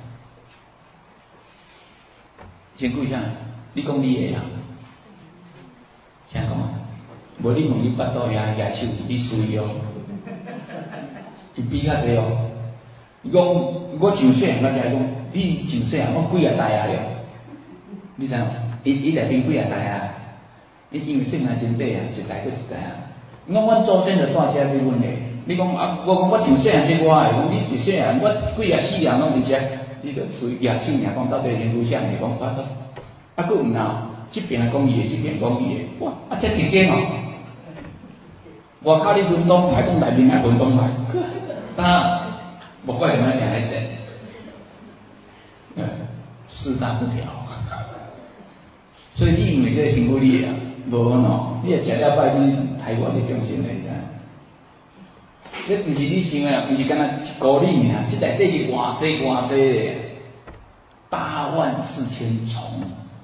身躯啥？你讲你的啊？啥讲啊？无你问你腹肚遐野手，你属于哦。伊比较济哦，伊讲我上细汉，我才讲你上细汉，我几啊代啊了，你知影？伊伊内边几啊代啊？伊因为细汉真短啊，一代过一代啊。我阮祖先就带遮即阮诶，你讲啊，我讲我上细汉是我诶，讲你一细汉，我几啊四人拢伫遮，你着属于野手尔，讲到底人拄啥物讲我我，啊，佫有闹，即边讲伊诶，即边讲伊诶，哇，啊，遮一间哦，外口你分东派，讲内面也分东派。当不怪你们讲来整，嗯，四大不调，所以你认为这个辛苦你啊，无喏，你也食了拜你台湾的众生来噻，这不是你想的，不是干那一股力尔，这内底是偌济偌济的，八万四千重，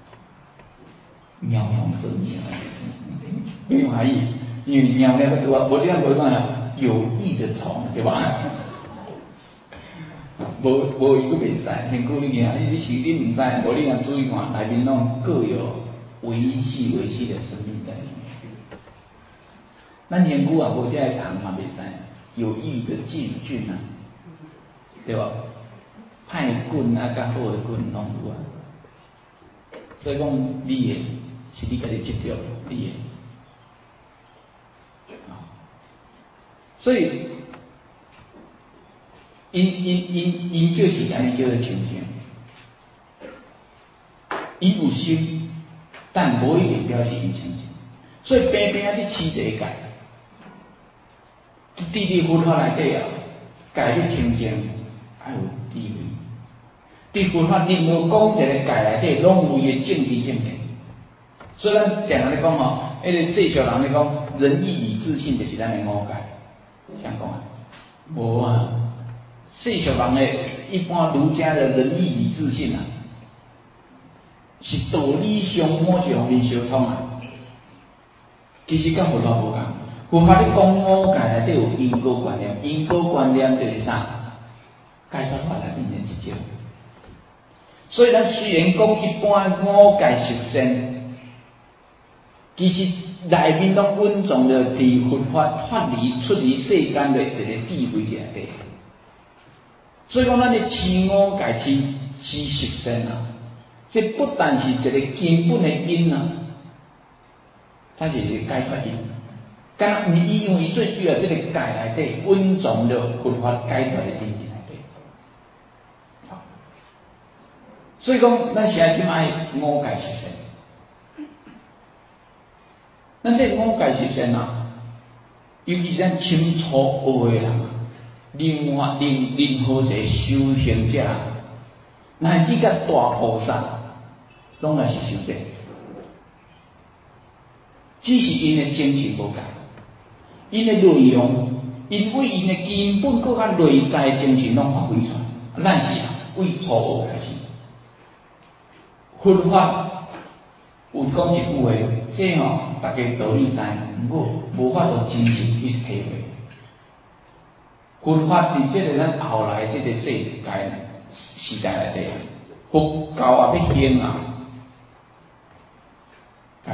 妙用生命，没有含义，因为妙那个多，我这样不讲呀。有益的虫，对吧？无无伊佫袂使，很久以前，你是你毋知，无你若注意看，内面拢各有微细微细的生命在里面。咱现久啊，无遮个虫嘛袂使，有益的细菌啊，对吧？歹菌啊，甲好的菌拢有啊。所以讲，你的是你家己执着，你的。所以，因因因因就是安尼叫做清净，伊有心，但无一定表示因清净。所以偏偏啊，你持这个戒，伫伫佛法内底啊，戒你清净，爱有智慧。伫佛法任何讲一个戒内底，拢有伊个正知正见。所以咱常常咧讲吼，迄个世俗人咧讲仁义礼智信，就是咱的五戒。谁讲啊？无啊！ 世俗人的一般儒家的仁义礼智信啊，是道理上好一方面相通啊。其实甲佛法无共，佛法咧讲五戒内底有因果观念，因果观念就是啥？解脱法内面的一种。所以咱虽然讲一般五戒十善，其实内面拢蕴藏着伫佛法法理出离世间的一个智慧内底。所以讲，咱的持五戒、持持十善啊，这不但是一个根本的因啊，它是一个解脱因。敢若毋是因为最主要这个戒内底蕴藏着佛法解脱的因内底。好，所以讲，咱现在就爱五戒十善。咱这五戒十善啊，尤其是咱清楚学的人啊。另外，任任何一个修行者，乃至甲大菩萨，拢也是修这，只是因的精神无共，因的内容，因为因的根本搁较内在精神拢发挥出来。咱是为初学开始，佛法有讲一句话，这吼、哦、大家道理知，不过无法度真正去体会。佛法伫这个咱后来这个世界时代内底，佛教啊要兴啊，解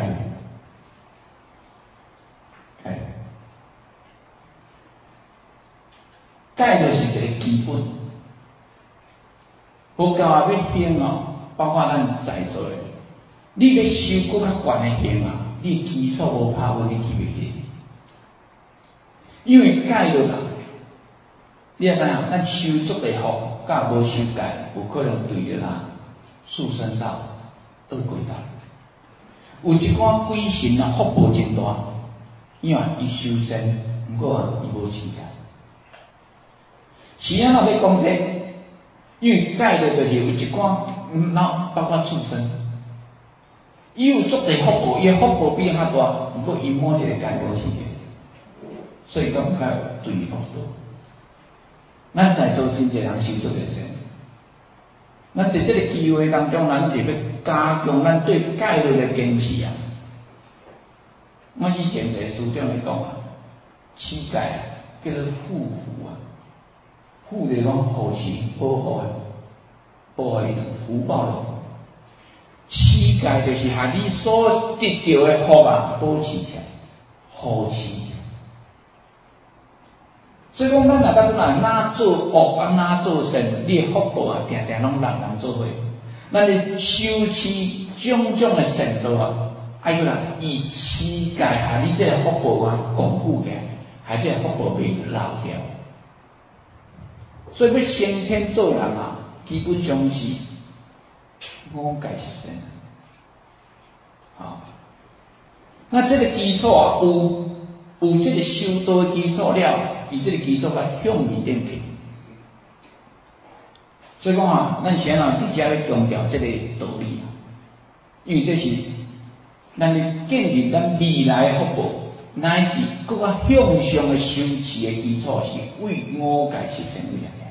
解解就是一个基本。佛教啊要兴啊，包括咱在座的，你要修搁较悬的兴啊，你基础无打稳，你起袂起。因为解落啦。你也知影，咱修足地福，甲无修戒，有可能对着咱畜生道、恶鬼道。有一寡鬼神啊，福报真大，因为伊修身，毋过啊，伊无持戒。是安怎要讲这？因为戒的就是有一寡，嗯，那包括畜生，伊有足地福报，伊福报比较大，毋过伊某一个戒无持戒，所以讲较对伊福报。咱在座真侪人修足这些，咱在这个机会当中，咱就要加强咱对戒律的坚持啊。我以前在书中来讲啊，持戒叫做护福啊，护就是讲护持、保护的，保护一种福报的福。持戒就是把你所得到的福啊，保持起来，护持。所以讲，咱若甲咱哪做恶啊，哪做善，你的福报啊，定定拢人人做伙。咱的修持种种的善道啊，爱个啦，以持戒下你这个福报啊，巩固起来，还这个福报袂漏掉。所以要先天做人啊，基本上是五戒十善。好，那这个基础啊，有有这个修道的基础了。以这个基础来向面顶去，所以讲啊，咱现在直接要强调这个道理啊，因为这是咱的建立咱未来的福报，乃至更加向上的修持的基础是为五戒十善为了。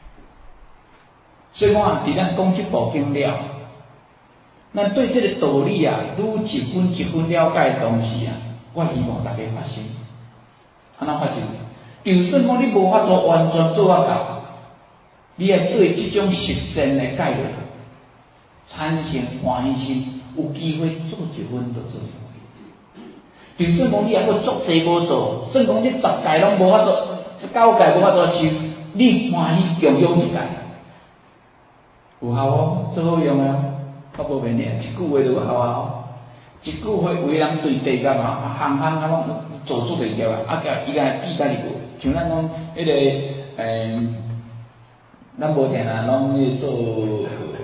所以讲啊，伫咱讲这部经了，咱对这个道理啊，愈一分一分了解的同时啊，我希望大家发心，安怎发心？就算讲你无法度完全做啊到，你也对这种实践的戒律产生欢喜心，有机会做一分就做一分。就算讲你也佫足济无做，算讲你十戒拢无法度，九戒无法度修，你欢喜强用一戒，有效哦，最好用啊，我无骗你，一句话就有效啊。一句话为人对地界嘛，行行啊拢做出袂掉啊，啊甲伊甲记家己过。像咱讲迄个诶，咱无定啊，拢咧做迄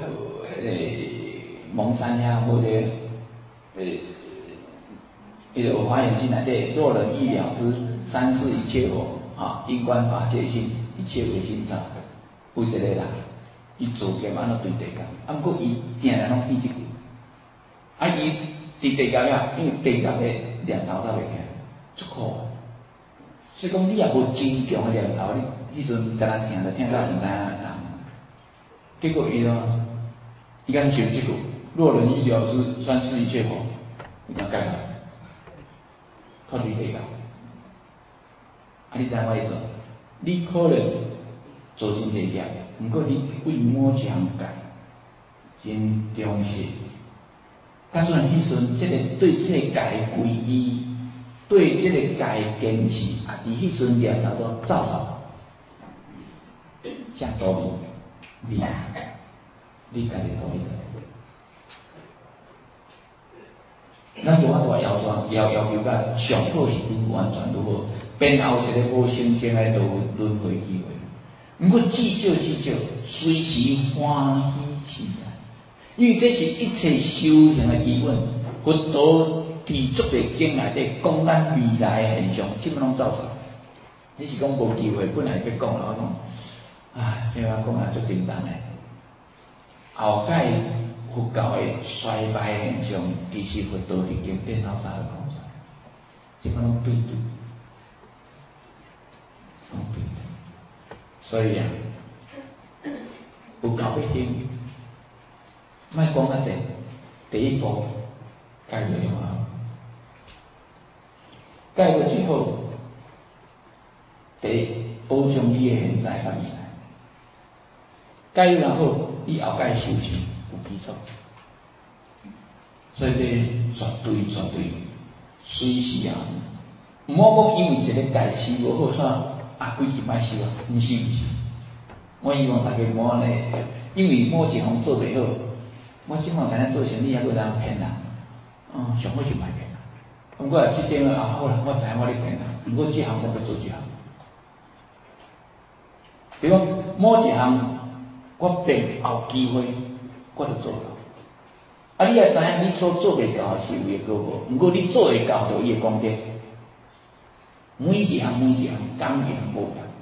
个蒙山遐，或者诶，迄个华严经内底，若人欲了知三世一切佛啊，因观法界性，一切唯心造，为一个人，伊做业安怎对地界，啊，毋过伊定定拢记即句，啊，伊伫地界遐，因为地界的念头才袂起来，足苦。所以讲，你也无真强的念头，你迄阵敢若听着听到毋知影人，结果伊咯，伊敢想即句，若人医了之，算是一切否？你要干啥？靠你这个。啊，你知影我意思？你可能做真济业，毋过你为某一项界真重视。甲阵迄阵，即个对即个界皈依，对即个界坚持，啊，伫迄阵念头都走走，像道理，你你家己同意。咱无法度要求要要求甲上好是愈完全愈好，变后一个无成正的都有轮回机会。毋过至少至少随时欢喜起来，因为这是一切修行的基本。佛陀伫足个经内底讲咱未来的现象，基本拢走出来。你是讲无机会，本来要讲了，我讲，啊，这我讲啊足简单诶。后界佛教的衰败现象，其实佛陀伫经典后早就讲出来，即个拢对对，拢对对。所以啊，佛教要行，莫讲较济，第一步戒律就好，戒律之后，第一保障你的现在甲未来。戒律然后，你后界修行有基础，所以这绝对绝对随时啊，毋好讲因为一个戒修无好煞啊，规气歹修啊，毋是毋是。我希望大家无安尼，因为某一项做袂好，我即满知影做生意还佫有人骗人，嗯，上好是莫骗人。毋过啊，即点啊好啦，我知影我咧骗人，毋过即项我要做即项。比如讲某一项。我变后机会，我就做到。啊，你也知影，你所做袂到是有伊个果报，毋过你做会到就伊个功德。每一项每一项讲一项无一样。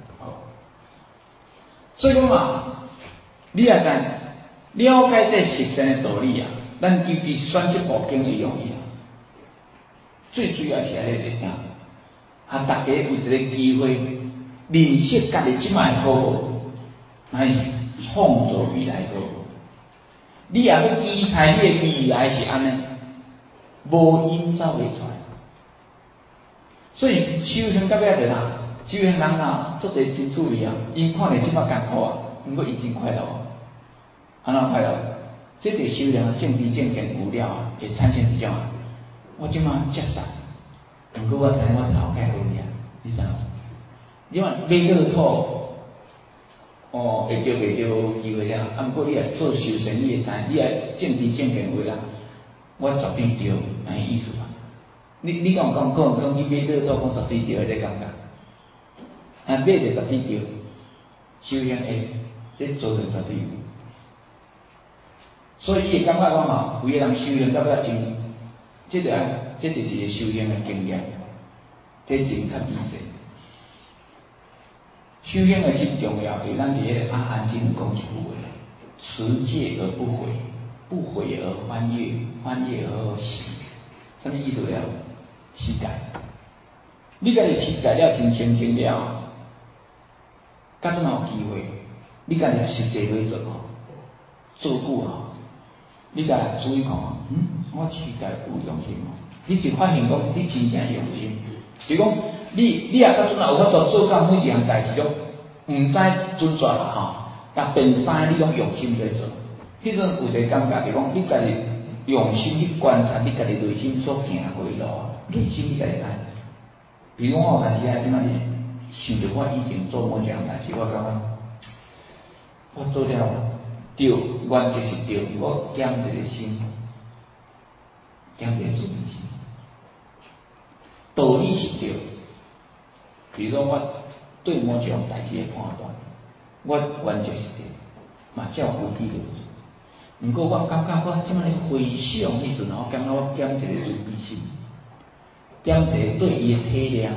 所以讲嘛，你也知了解这实践的道理啊，咱尤其选这部经的用意啊，最主要是安尼个听，啊，大家有一个机会认识家己即卖好报，乃是创造未来好报。你也要期待你的未来是安尼，无因走袂出来。所以修行到尾就哪？修行人啊，做者真注意啊，因看着即摆艰苦啊，毋过伊真快乐啊。安怎快乐？这个修行啊，正知正见有了啊，会产生一种啊，我即摆接受，毋过我知影我头家好命，你知影？即摆买乐透，哦，会着袂着机会啊。啊，毋过你也做修行，你会知，你也正知正见有啦，我绝对对，安尼意思啊。你你讲讲讲讲去买乐透，讲绝对对，这感觉，啊，买着绝对对，修行会，这做着绝对有。所以伊会感觉讲吼，有个人修行到尾真，这个啊，这就是个修行的经验，这真较易势。修行的真重要，对咱伫迄个阿含经讲一句话：持戒而不毁，不毁而欢悦，欢悦而喜。什么意思了？持戒，你家己持戒了真清净了，甲怎有机会？你家己实际去做吼，做久吼。你家己注意看，嗯，我持戒有用心哦。你就发现讲，你真正用心。就讲你，你也到阵啊有法度做到每一项代志拢毋知准确啦吼，但便知你拢用心在做。迄阵有一个感觉，就讲你家己用心去观察你家己内心所行过路啊，内心你家己知。比如我有阵时啊，即摆想着我以前做某一项代志，我感觉我做了。对，原则是对，我减一个心，减一个自信心。道理是对，比如说我对某一项代志的判断，我原则是对，嘛照规矩落做。毋过我感觉我即摆咧回想迄阵，我感觉我减一个自卑心，减一个对伊的体谅。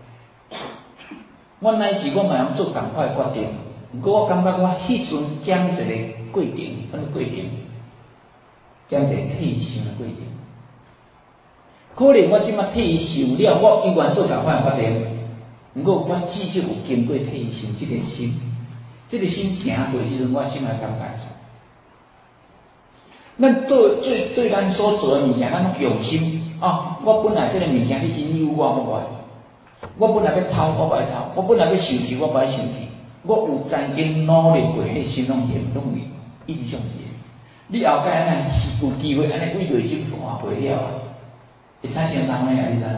我乃是我嘛通做同款决定，毋过我感觉我迄阵减一个。过程，什么过程？减一个退休的过程。可能我即摆退休了，我依然做同款决定， 不过我至少有经过退心，这个心，这个心行过时阵，我心也感觉。咱对对对咱所做的物件，咱用心啊！我本来这个物件你引诱我，我不爱；我本来要偷，我不爱偷；我本来要受气，我不爱受气。我有曾经努力过，迄心拢现拢会印象去。你后摆安尼有机会安尼为内心看过了啊，会产生啥物啊？你知无？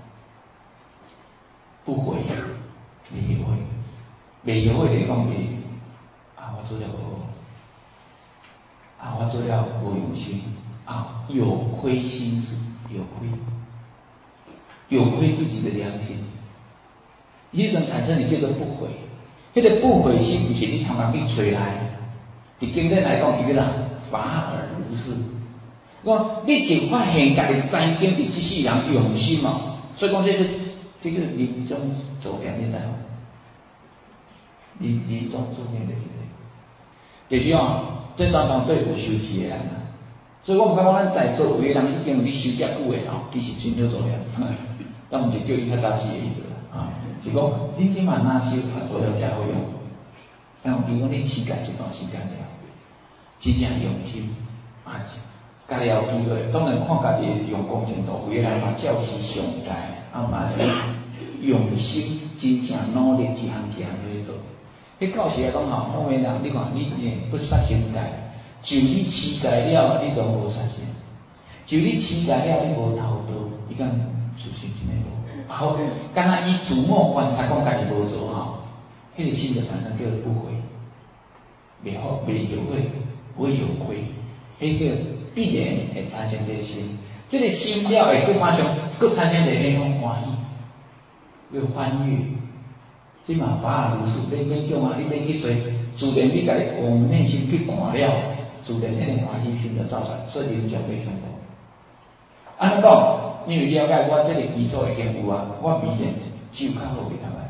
不悔，未后悔，未后悔就是讲袂啊，我做了无。啊，我做了无用心啊，有亏心事，有亏，有亏自己的良心，迄种产生你叫做不悔，迄、那个不悔心不是你通常去找来，伫经典来讲，伊个啦法尔如是。我你就发现家己真经伫即世人用心哦，所以讲这个这个临终走向你知无？临临终走向就是这个，就是哦。这当中对有修持的人啊，所以我唔敢讲咱在座有个人已经有咧修遮久的吼，其实真少做了，但毋是叫伊较早死的意思啦，啊，是讲恁即满哪修啊做了才好用，啊，比如讲恁持戒一段时间了，真正用心啊，家己有机会，当然看家己用功程度，有个人嘛照时上戒，啊嘛用心真正努力一项一项去做。迄到时来讲吼，某个人你看你不杀生戒，就你持戒了，你都无杀生；就你持戒了，你无偷盗，你敢事实真诶无？好，敢若伊自我观察讲家己无做吼，迄、那个心就产生叫做不悔，袂好，袂有悔，不会有亏，迄、那个必然会产生这个心，这个心了会佫马上佫产生一种欢喜，要欢悦。即嘛法尔如是，这免讲啊！你免去做，自然你家己往内心去看了，自然迄个欢喜心就造出来，所以临终要享福。安尼讲，因为了解我这个基础已经有啊，我明年就较好袂较歹。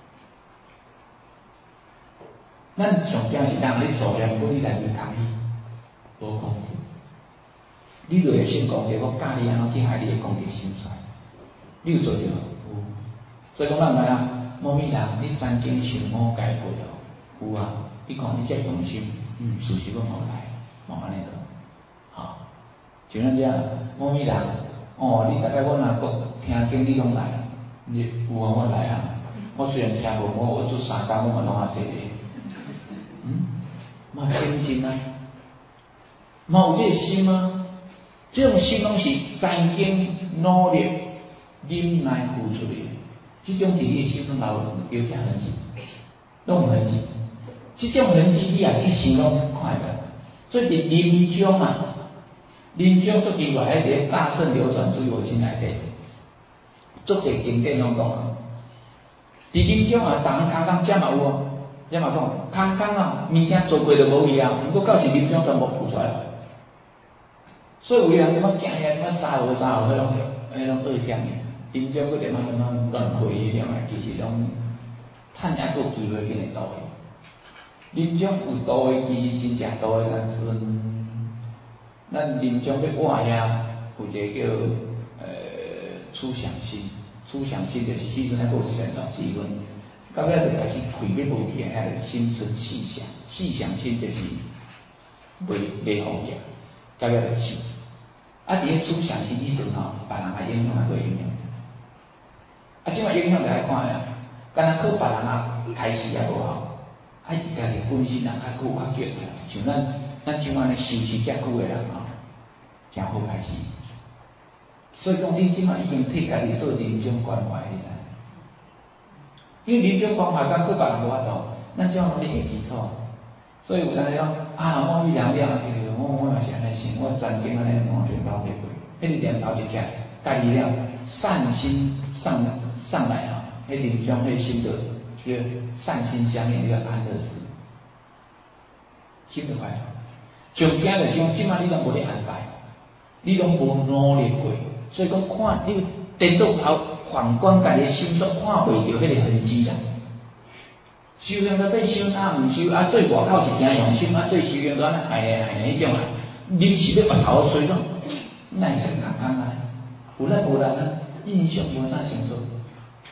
咱上惊是让你做了，不你来去读去，无功德。你就会先讲者，我教你安怎去害你的功德心衰，你有做着有，所以讲咱来啊。某物人，你曾经想我解过了，有啊？你看你这用心，嗯，事实我冇来，冇安尼个，好，就咱这某物人，哦，你大概我若讲听经你拢来，你有啊？我来啊！我虽然听无，我我做三工我嘛拢啊坐咧，嗯，嘛精进啊，嘛有这个心吗？这种心拢是曾经努力忍耐付出的。这种伫你心中留留下痕迹，拢有痕迹。这种痕迹你也一想拢看得到。所以伫临终啊，临终做奇怪，喺伫《大圣流转诸佛经》内底，作者经典拢讲啊。伫临终啊，逐项空空这嘛有哦，这嘛讲空空啊，物件做过就无去啊，毋过到时临终全部浮出来。所以有个人点仔惊遐，点仔杀无杀无，迄种迄种恶相嘅。临终佫点仔点仔乱回迄种诶，其实拢趁还佫有机会去嚟倒去。临终有倒诶，其实真正倒诶，咱阵咱临终要活遐，有一个叫呃初想心，初想心就是迄阵还佫有善道机分，到尾就开始开要无起来，遐个心存细想，细想心就是袂袂放弃，到尾就死。啊，伫个初想心迄阵吼，别人也影响还佫影响。啊，即摆影响就爱看呀，敢若靠别人啊开始也无效，啊，伊家己本身也较久较强啦。像咱咱像安尼修持遮久诶人吼，诚好开始。所以讲，你即摆已经替家己做临终关怀，你知？因为临终关怀甲靠别人无法度，咱只要努力诶基础。所以有人讲啊，我一两了，我我嘛是安尼想，我曾经安尼完全搞袂过，迄个念头一起来，家己了善心上上来啊，迄临终迄心的叫善心相应，叫安乐死，心就快乐。上惊就讲，即摆你拢无咧安排，你拢无努力过，所以讲看你颠倒头反观家己心所看袂到迄个痕迹啦。修行到底修哪毋修啊？对外口是真用心啊，对修行都安尼害咧害咧迄种啊，临时要把头吹拢，哪会成空空啊？有力无力啊？印象无啥成做。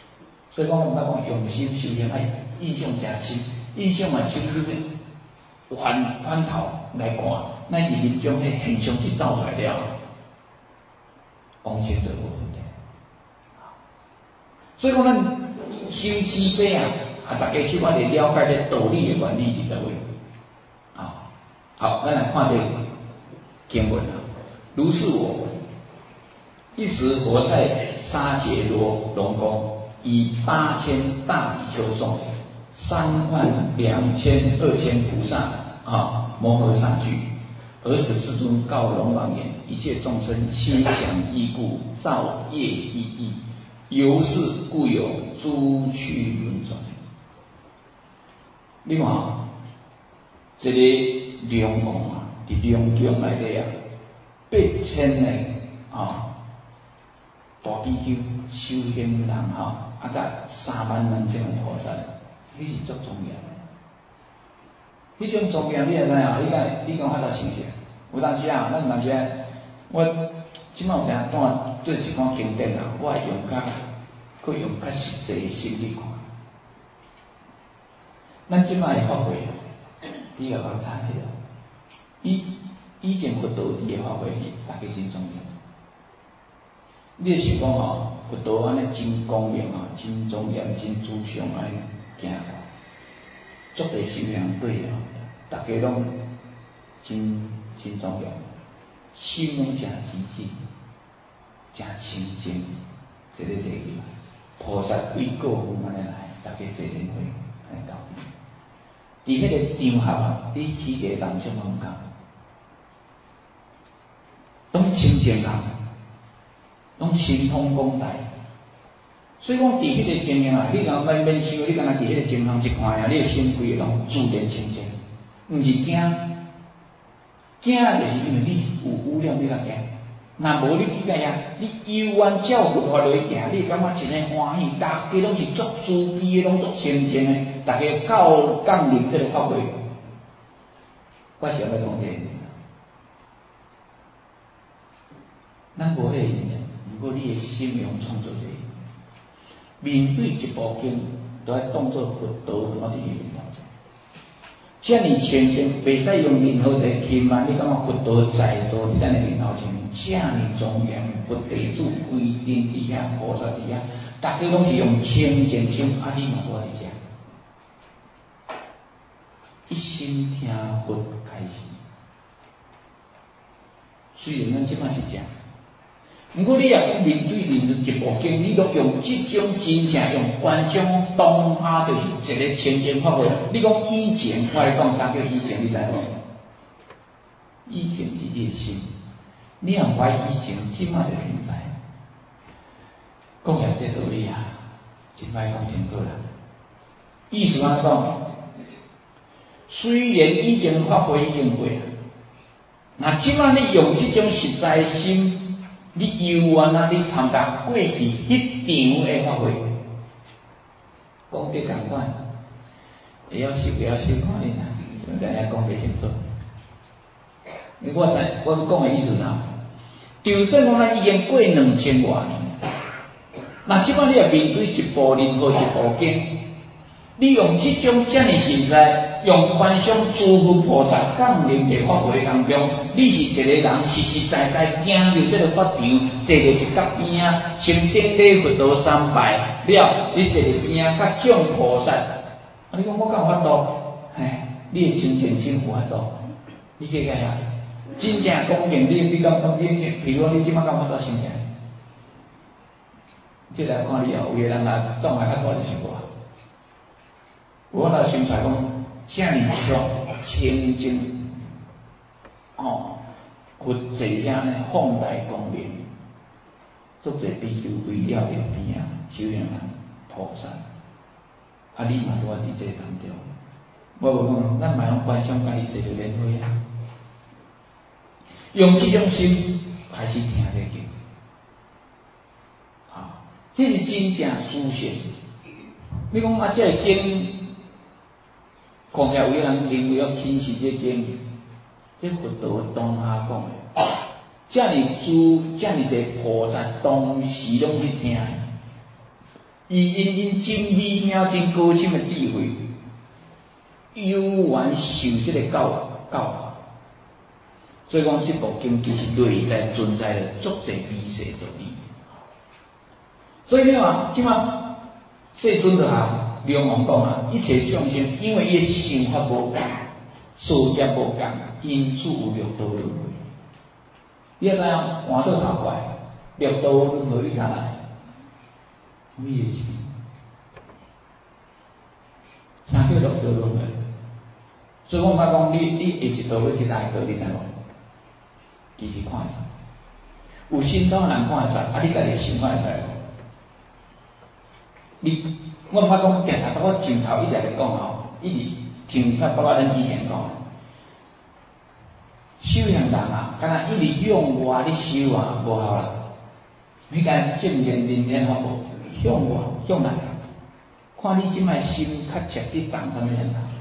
所以讲我们讲用心修行，爱印象诚深，印象嘛深深的反反头来看，咱人民中迄现象是走出来了，完全就无问题。所以讲咱修持者啊，啊大家起码得了解这道理的原理伫倒位。啊，好，咱来看这经文啊，如是我一时活在沙羯罗龙宫，以八千大比丘众、三万两千二千菩萨啊摩诃萨聚，而使世尊告龙王言：一切众生心想异故，造业异义，由是故有诸趣轮转。你看啊，这个龙王啊，伫龙宫内底啊，八千个啊。大比丘修行人吼，啊甲三万两千个菩萨，迄是足庄严的。迄种庄严你会知影？你讲你讲法度想起来？有当时啊，咱当时啊，我即摆有定带对一款经典啊，我会用较，佫用较实际的心去看。咱即摆的法会啊，你个讲看迄个，以以前佛道伫个法会是大家真庄严。你想讲吼，佛道安尼真光明啊，真庄严，真慈祥安尼行过，足地修行对啊，大家拢真真庄严，心拢诚清净，诚清净，坐咧坐去，菩萨为过分安尼来，大家坐莲花安尼交流。伫迄个场合啊，你起一个人什么感觉？拢清净人。拢神通广大，所以讲伫迄个情形啊，你若免免想，你敢若伫迄个情形一看啊，你的心规个拢自然清净，毋是惊，惊就是因为你有污染，你才惊。若无你去个呀，你幽怨照佛法落去行，你感觉真个欢喜，大家拢是足慈悲的，拢足清净的，大家到降临这个法会，我想要讲这个，咱无迄个因缘。如果你的心用创作者，面对一部经，都要当作佛道放伫你面头前。遮尔清净，袂使用任何一个轻慢，你感觉佛道在座伫咱的面头前，遮尔庄严，佛地主规定伫遐，菩萨伫遐，大家拢是用清净心，啊，你嘛都伫遮，一心听佛开示。虽然咱即摆是这样。毋过你也讲面对任何一部经，你都用即种真正用观想当下就是一个清净法会。你讲以前，我来讲啥叫以前？你知无？以前是你的心，你若怀以前，即摆就明知。讲下这道理啊，真歹讲清楚啦。意思安讲，虽然以前法会已经过，那即摆你用即种实在心。你游玩啊！你参加过去迄场的法会，讲得共款，会晓受，会晓受，看你啦，大家讲袂清楚。你我知，我讲的意思啦，就算讲咱已经过两千多年，那即摆你也面对一部任何一部经，你用即种遮尔实在，用观想诸佛菩萨降临的法会当中，你是一个人实实在在行入这个法场，坐入一角边啊，先顶礼佛道三拜了，你坐入边啊，甲众菩萨，啊，你讲我敢有法度？唉，你的清净心有法度，你去个呀，真正讲明你，你敢讲真正，譬如你即摆敢有法度想起来？即来看你哦，有个人啊，总来较大就想过。我若想出来讲，遮尔像清净哦，佛坐遐呢，放大光明，足侪比丘围绕伫边啊，修行人菩萨，啊，你嘛拄啊伫这当中，我有讲，咱嘛用观想家己坐伫莲花啊，用这种心开始听这经，啊，这是真正殊胜。你讲啊，这个经。况且有个人认为要轻视这经，这佛道当下讲的，遮尔诸遮尔侪菩萨当时拢去听， 伊因因真美妙、真高深的智慧，有缘受这个教教。所以讲，这部经其实内在存在了足侪微细道理。所以你话，即马世尊就啊，龙王讲啊，一切众生因为伊想法无共，所业无共，因此有六道轮回。你要知影，换倒头怪，六道轮回哪来？咩事？啥叫六道轮回？所以我捌讲，你你下一道要去哪一道，你知无？其实看会出，有心中人看会出，啊，你家己想看会出。你我毋捌讲定下，我上头一直来讲吼，一直听咱爸爸咱以前讲，修行人啊，敢若一直向外咧修啊，无效啦。你敢正念认真好无？向外向内，看你即摆心较彻底动啥物人啊？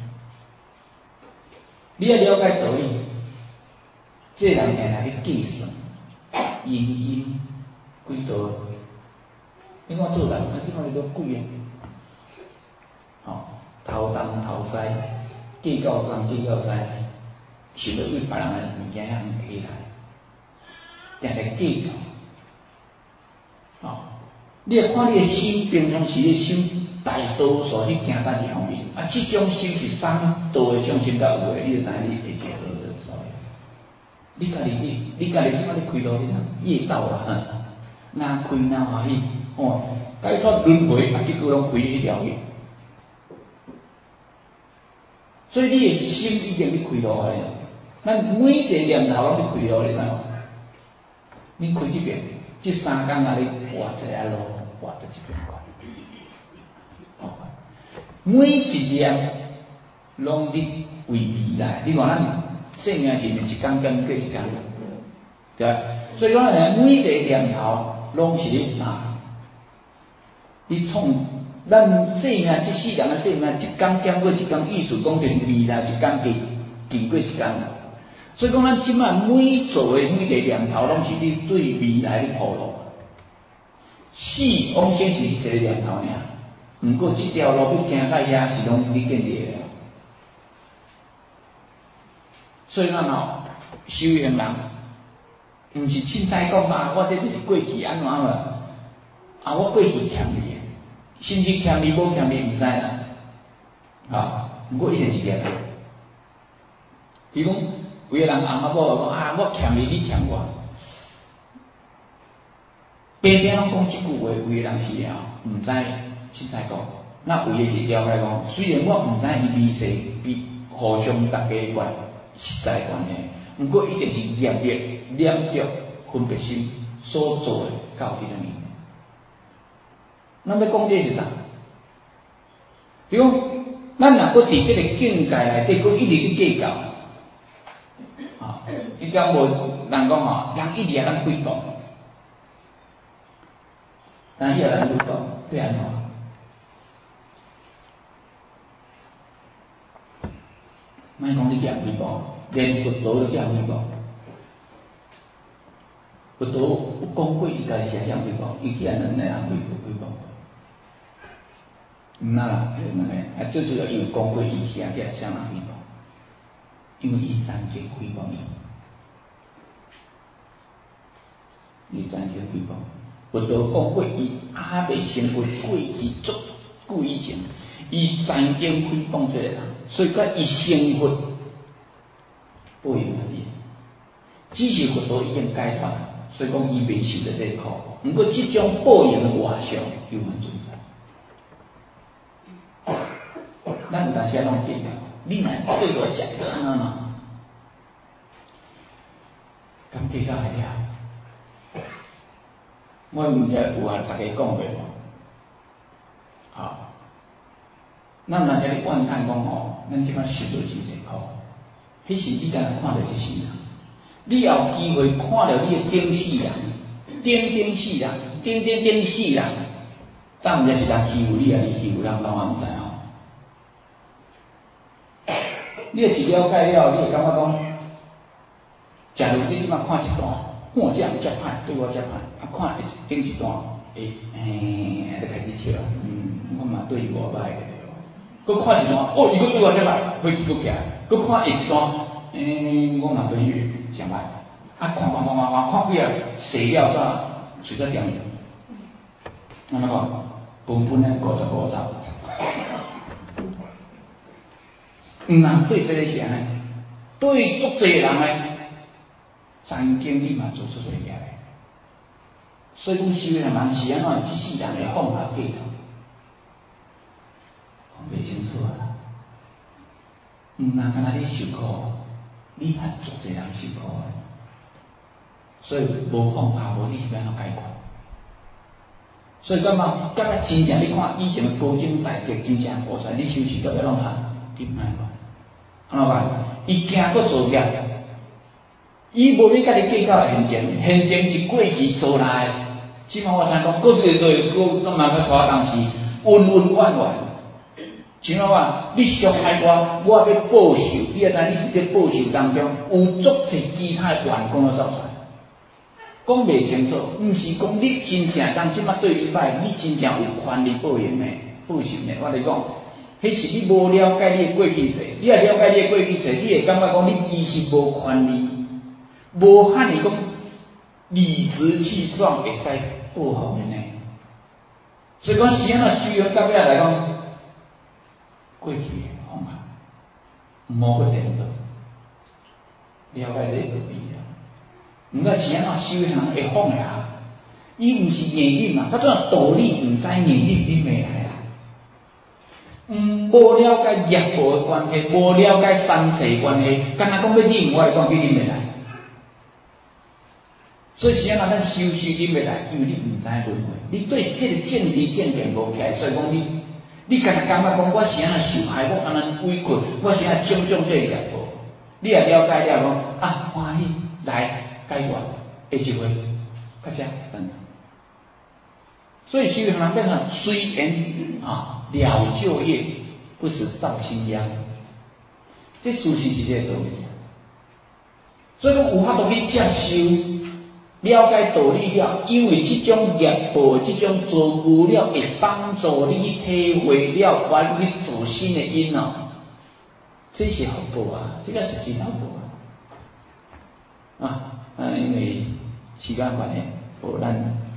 你要了解道理，这人定来去计算，因因几道。你看做人，啊，即摆你都贵啊，吼、哦，头东头西，计较东计较西，想要为别人的物件遐唔起来，定来计较，吼、哦，你要看你的心，平常时你心大多数去行在一方面，啊，这种心是三道的众生较有诶，你就知你会接到的所谓。你家己你你家己即摆你开路，你呐业道啊，哪开哪欢喜。哦，解脱轮回啊，结果拢开迄条路，所以你的心已经去开路啊！咱每一个念头拢去开路，你知无？你开这边，这三工啊，你画一下路，画到这边去。哦，每一念拢你为未来，你看咱生命是毋是一工经过一工，对吧？所以讲呢，每一个念头拢是你啊。你创咱生命这世人的生命，一工经过一工，意思讲就是未来一工经经过一工。所以讲，咱即摆每做的每个念头，拢是你对未来的铺路。死往生是一个念头尔，毋过这条路你行到遐是拢你建立的。所以咱吼修行人，毋是凊彩讲啊，我这就是过去安怎啊？啊，我过去欠你。甚至欠你无欠你唔知啦，啊，不过一定是欠的。比如讲，有个人阿妈某讲啊，我欠你，你欠我，边边拢讲一句话，有个人是了，唔知凊彩讲。那有个是了解讲，虽然我唔知伊微细比互相大家关实在关系，不过一定是业力、念着分别心所做的到这个面。咱要讲这是啥？比如，咱若搁伫这个境界内底，搁一直去计较，啊，伊讲无人讲吼，人一直啊咱诽谤，人伊啊咱诽谤，对安怎？莫讲你讲诽谤，连佛陀都讲诽谤，佛陀有讲过伊家己是讲诽谤，伊既然能来人诽诽谤。唔啦，唔系，啊，最主要伊有讲过伊是啊，叫向人诽谤，因为伊真正诽谤伊，伊真正诽谤。佛陀讲过，伊还未成佛过去足久以前，伊真正诽谤这个人，所以甲伊成佛报应啊伊，只是佛陀已经解脱，所以讲伊未受着这苦。不过这种报应的外相有蛮存在。咱有当时拢计较，你若对我食个安怎嘛？咁计较会了？我毋知有啊，大家讲过无？啊，咱若是咧怨叹讲吼，咱即摆受到真济苦，迄时你敢若看到一世人，你有机会看到你的顶世人，顶顶世人，顶顶顶世人，但毋知是人欺负你，还是欺负人，咱也毋知哦。你若是了解了，你会感觉讲，假如你即摆看一段，看这样遮歹，对我遮歹，啊看顶一段， 会诶，就开始笑，嗯，我嘛对伊无歹。佮看一段，哦，伊佮对我遮歹，飞机佮起来，佮看下一段，诶，我嘛对伊诚歹。啊，看看看看看，看几啊，洗了煞，随则点，安怎讲？分分诶五十五走。毋通对这个是安尼，对足侪人诶，曾经你嘛做出侪业诶。所以讲修行人是安怎？一世人会放下计头，讲袂清楚啊。毋通干那你受苦，你还足侪人受苦诶。所以无放下，无你是要安怎解决？所以感觉感觉真正你看以前诶高僧大德真正菩萨，你修持到要弄他，你唔爱讲，安怎办？伊惊佫做业，伊无要甲你计较现前，现前是过去做来诶。即摆我想讲，过去做，过都嘛要拖当时，恩恩怨怨。像我话，你伤害我，我要报仇，你也知你伫咧报仇当中有足侪其他诶员工都走出来。讲袂清楚，毋是讲你真正当即摆对你歹，你真正有权利报应诶、报仇诶。我嚟讲，迄是你无了解你诶过去世，你若了解你诶过去世，你会感觉讲你其实无权利，无汉你讲理直气壮会使报复人诶。所以讲是安怎修行到尾来讲，过去诶放下，毋好去颠倒，了解这个道理啊。毋过是安怎修行人会放下？伊毋是硬忍嘛，较种道理毋知硬忍，你袂来啊。嗯，无了解业报诶关系，无了解三世关系，干那讲要忍，我来讲你忍袂来。所以是安怎咱修习忍袂来？因为你毋知轮回，你对这个正知正见无起来，所以讲你你干那感觉讲我是安怎受害，我安怎委屈，我是安怎种种这个业报。你也了解了讲啊，欢喜来解决，下一回较遮等。所以修行人变成虽然啊了旧业，不使造新殃，这事实是这个道理。所以讲有法度去接受。了解道理了，因为这种业报、这种造物了，会帮助你体会了关于自身的因哦。这是福报啊，这个是真福报啊！啊，因为时间关系，无咱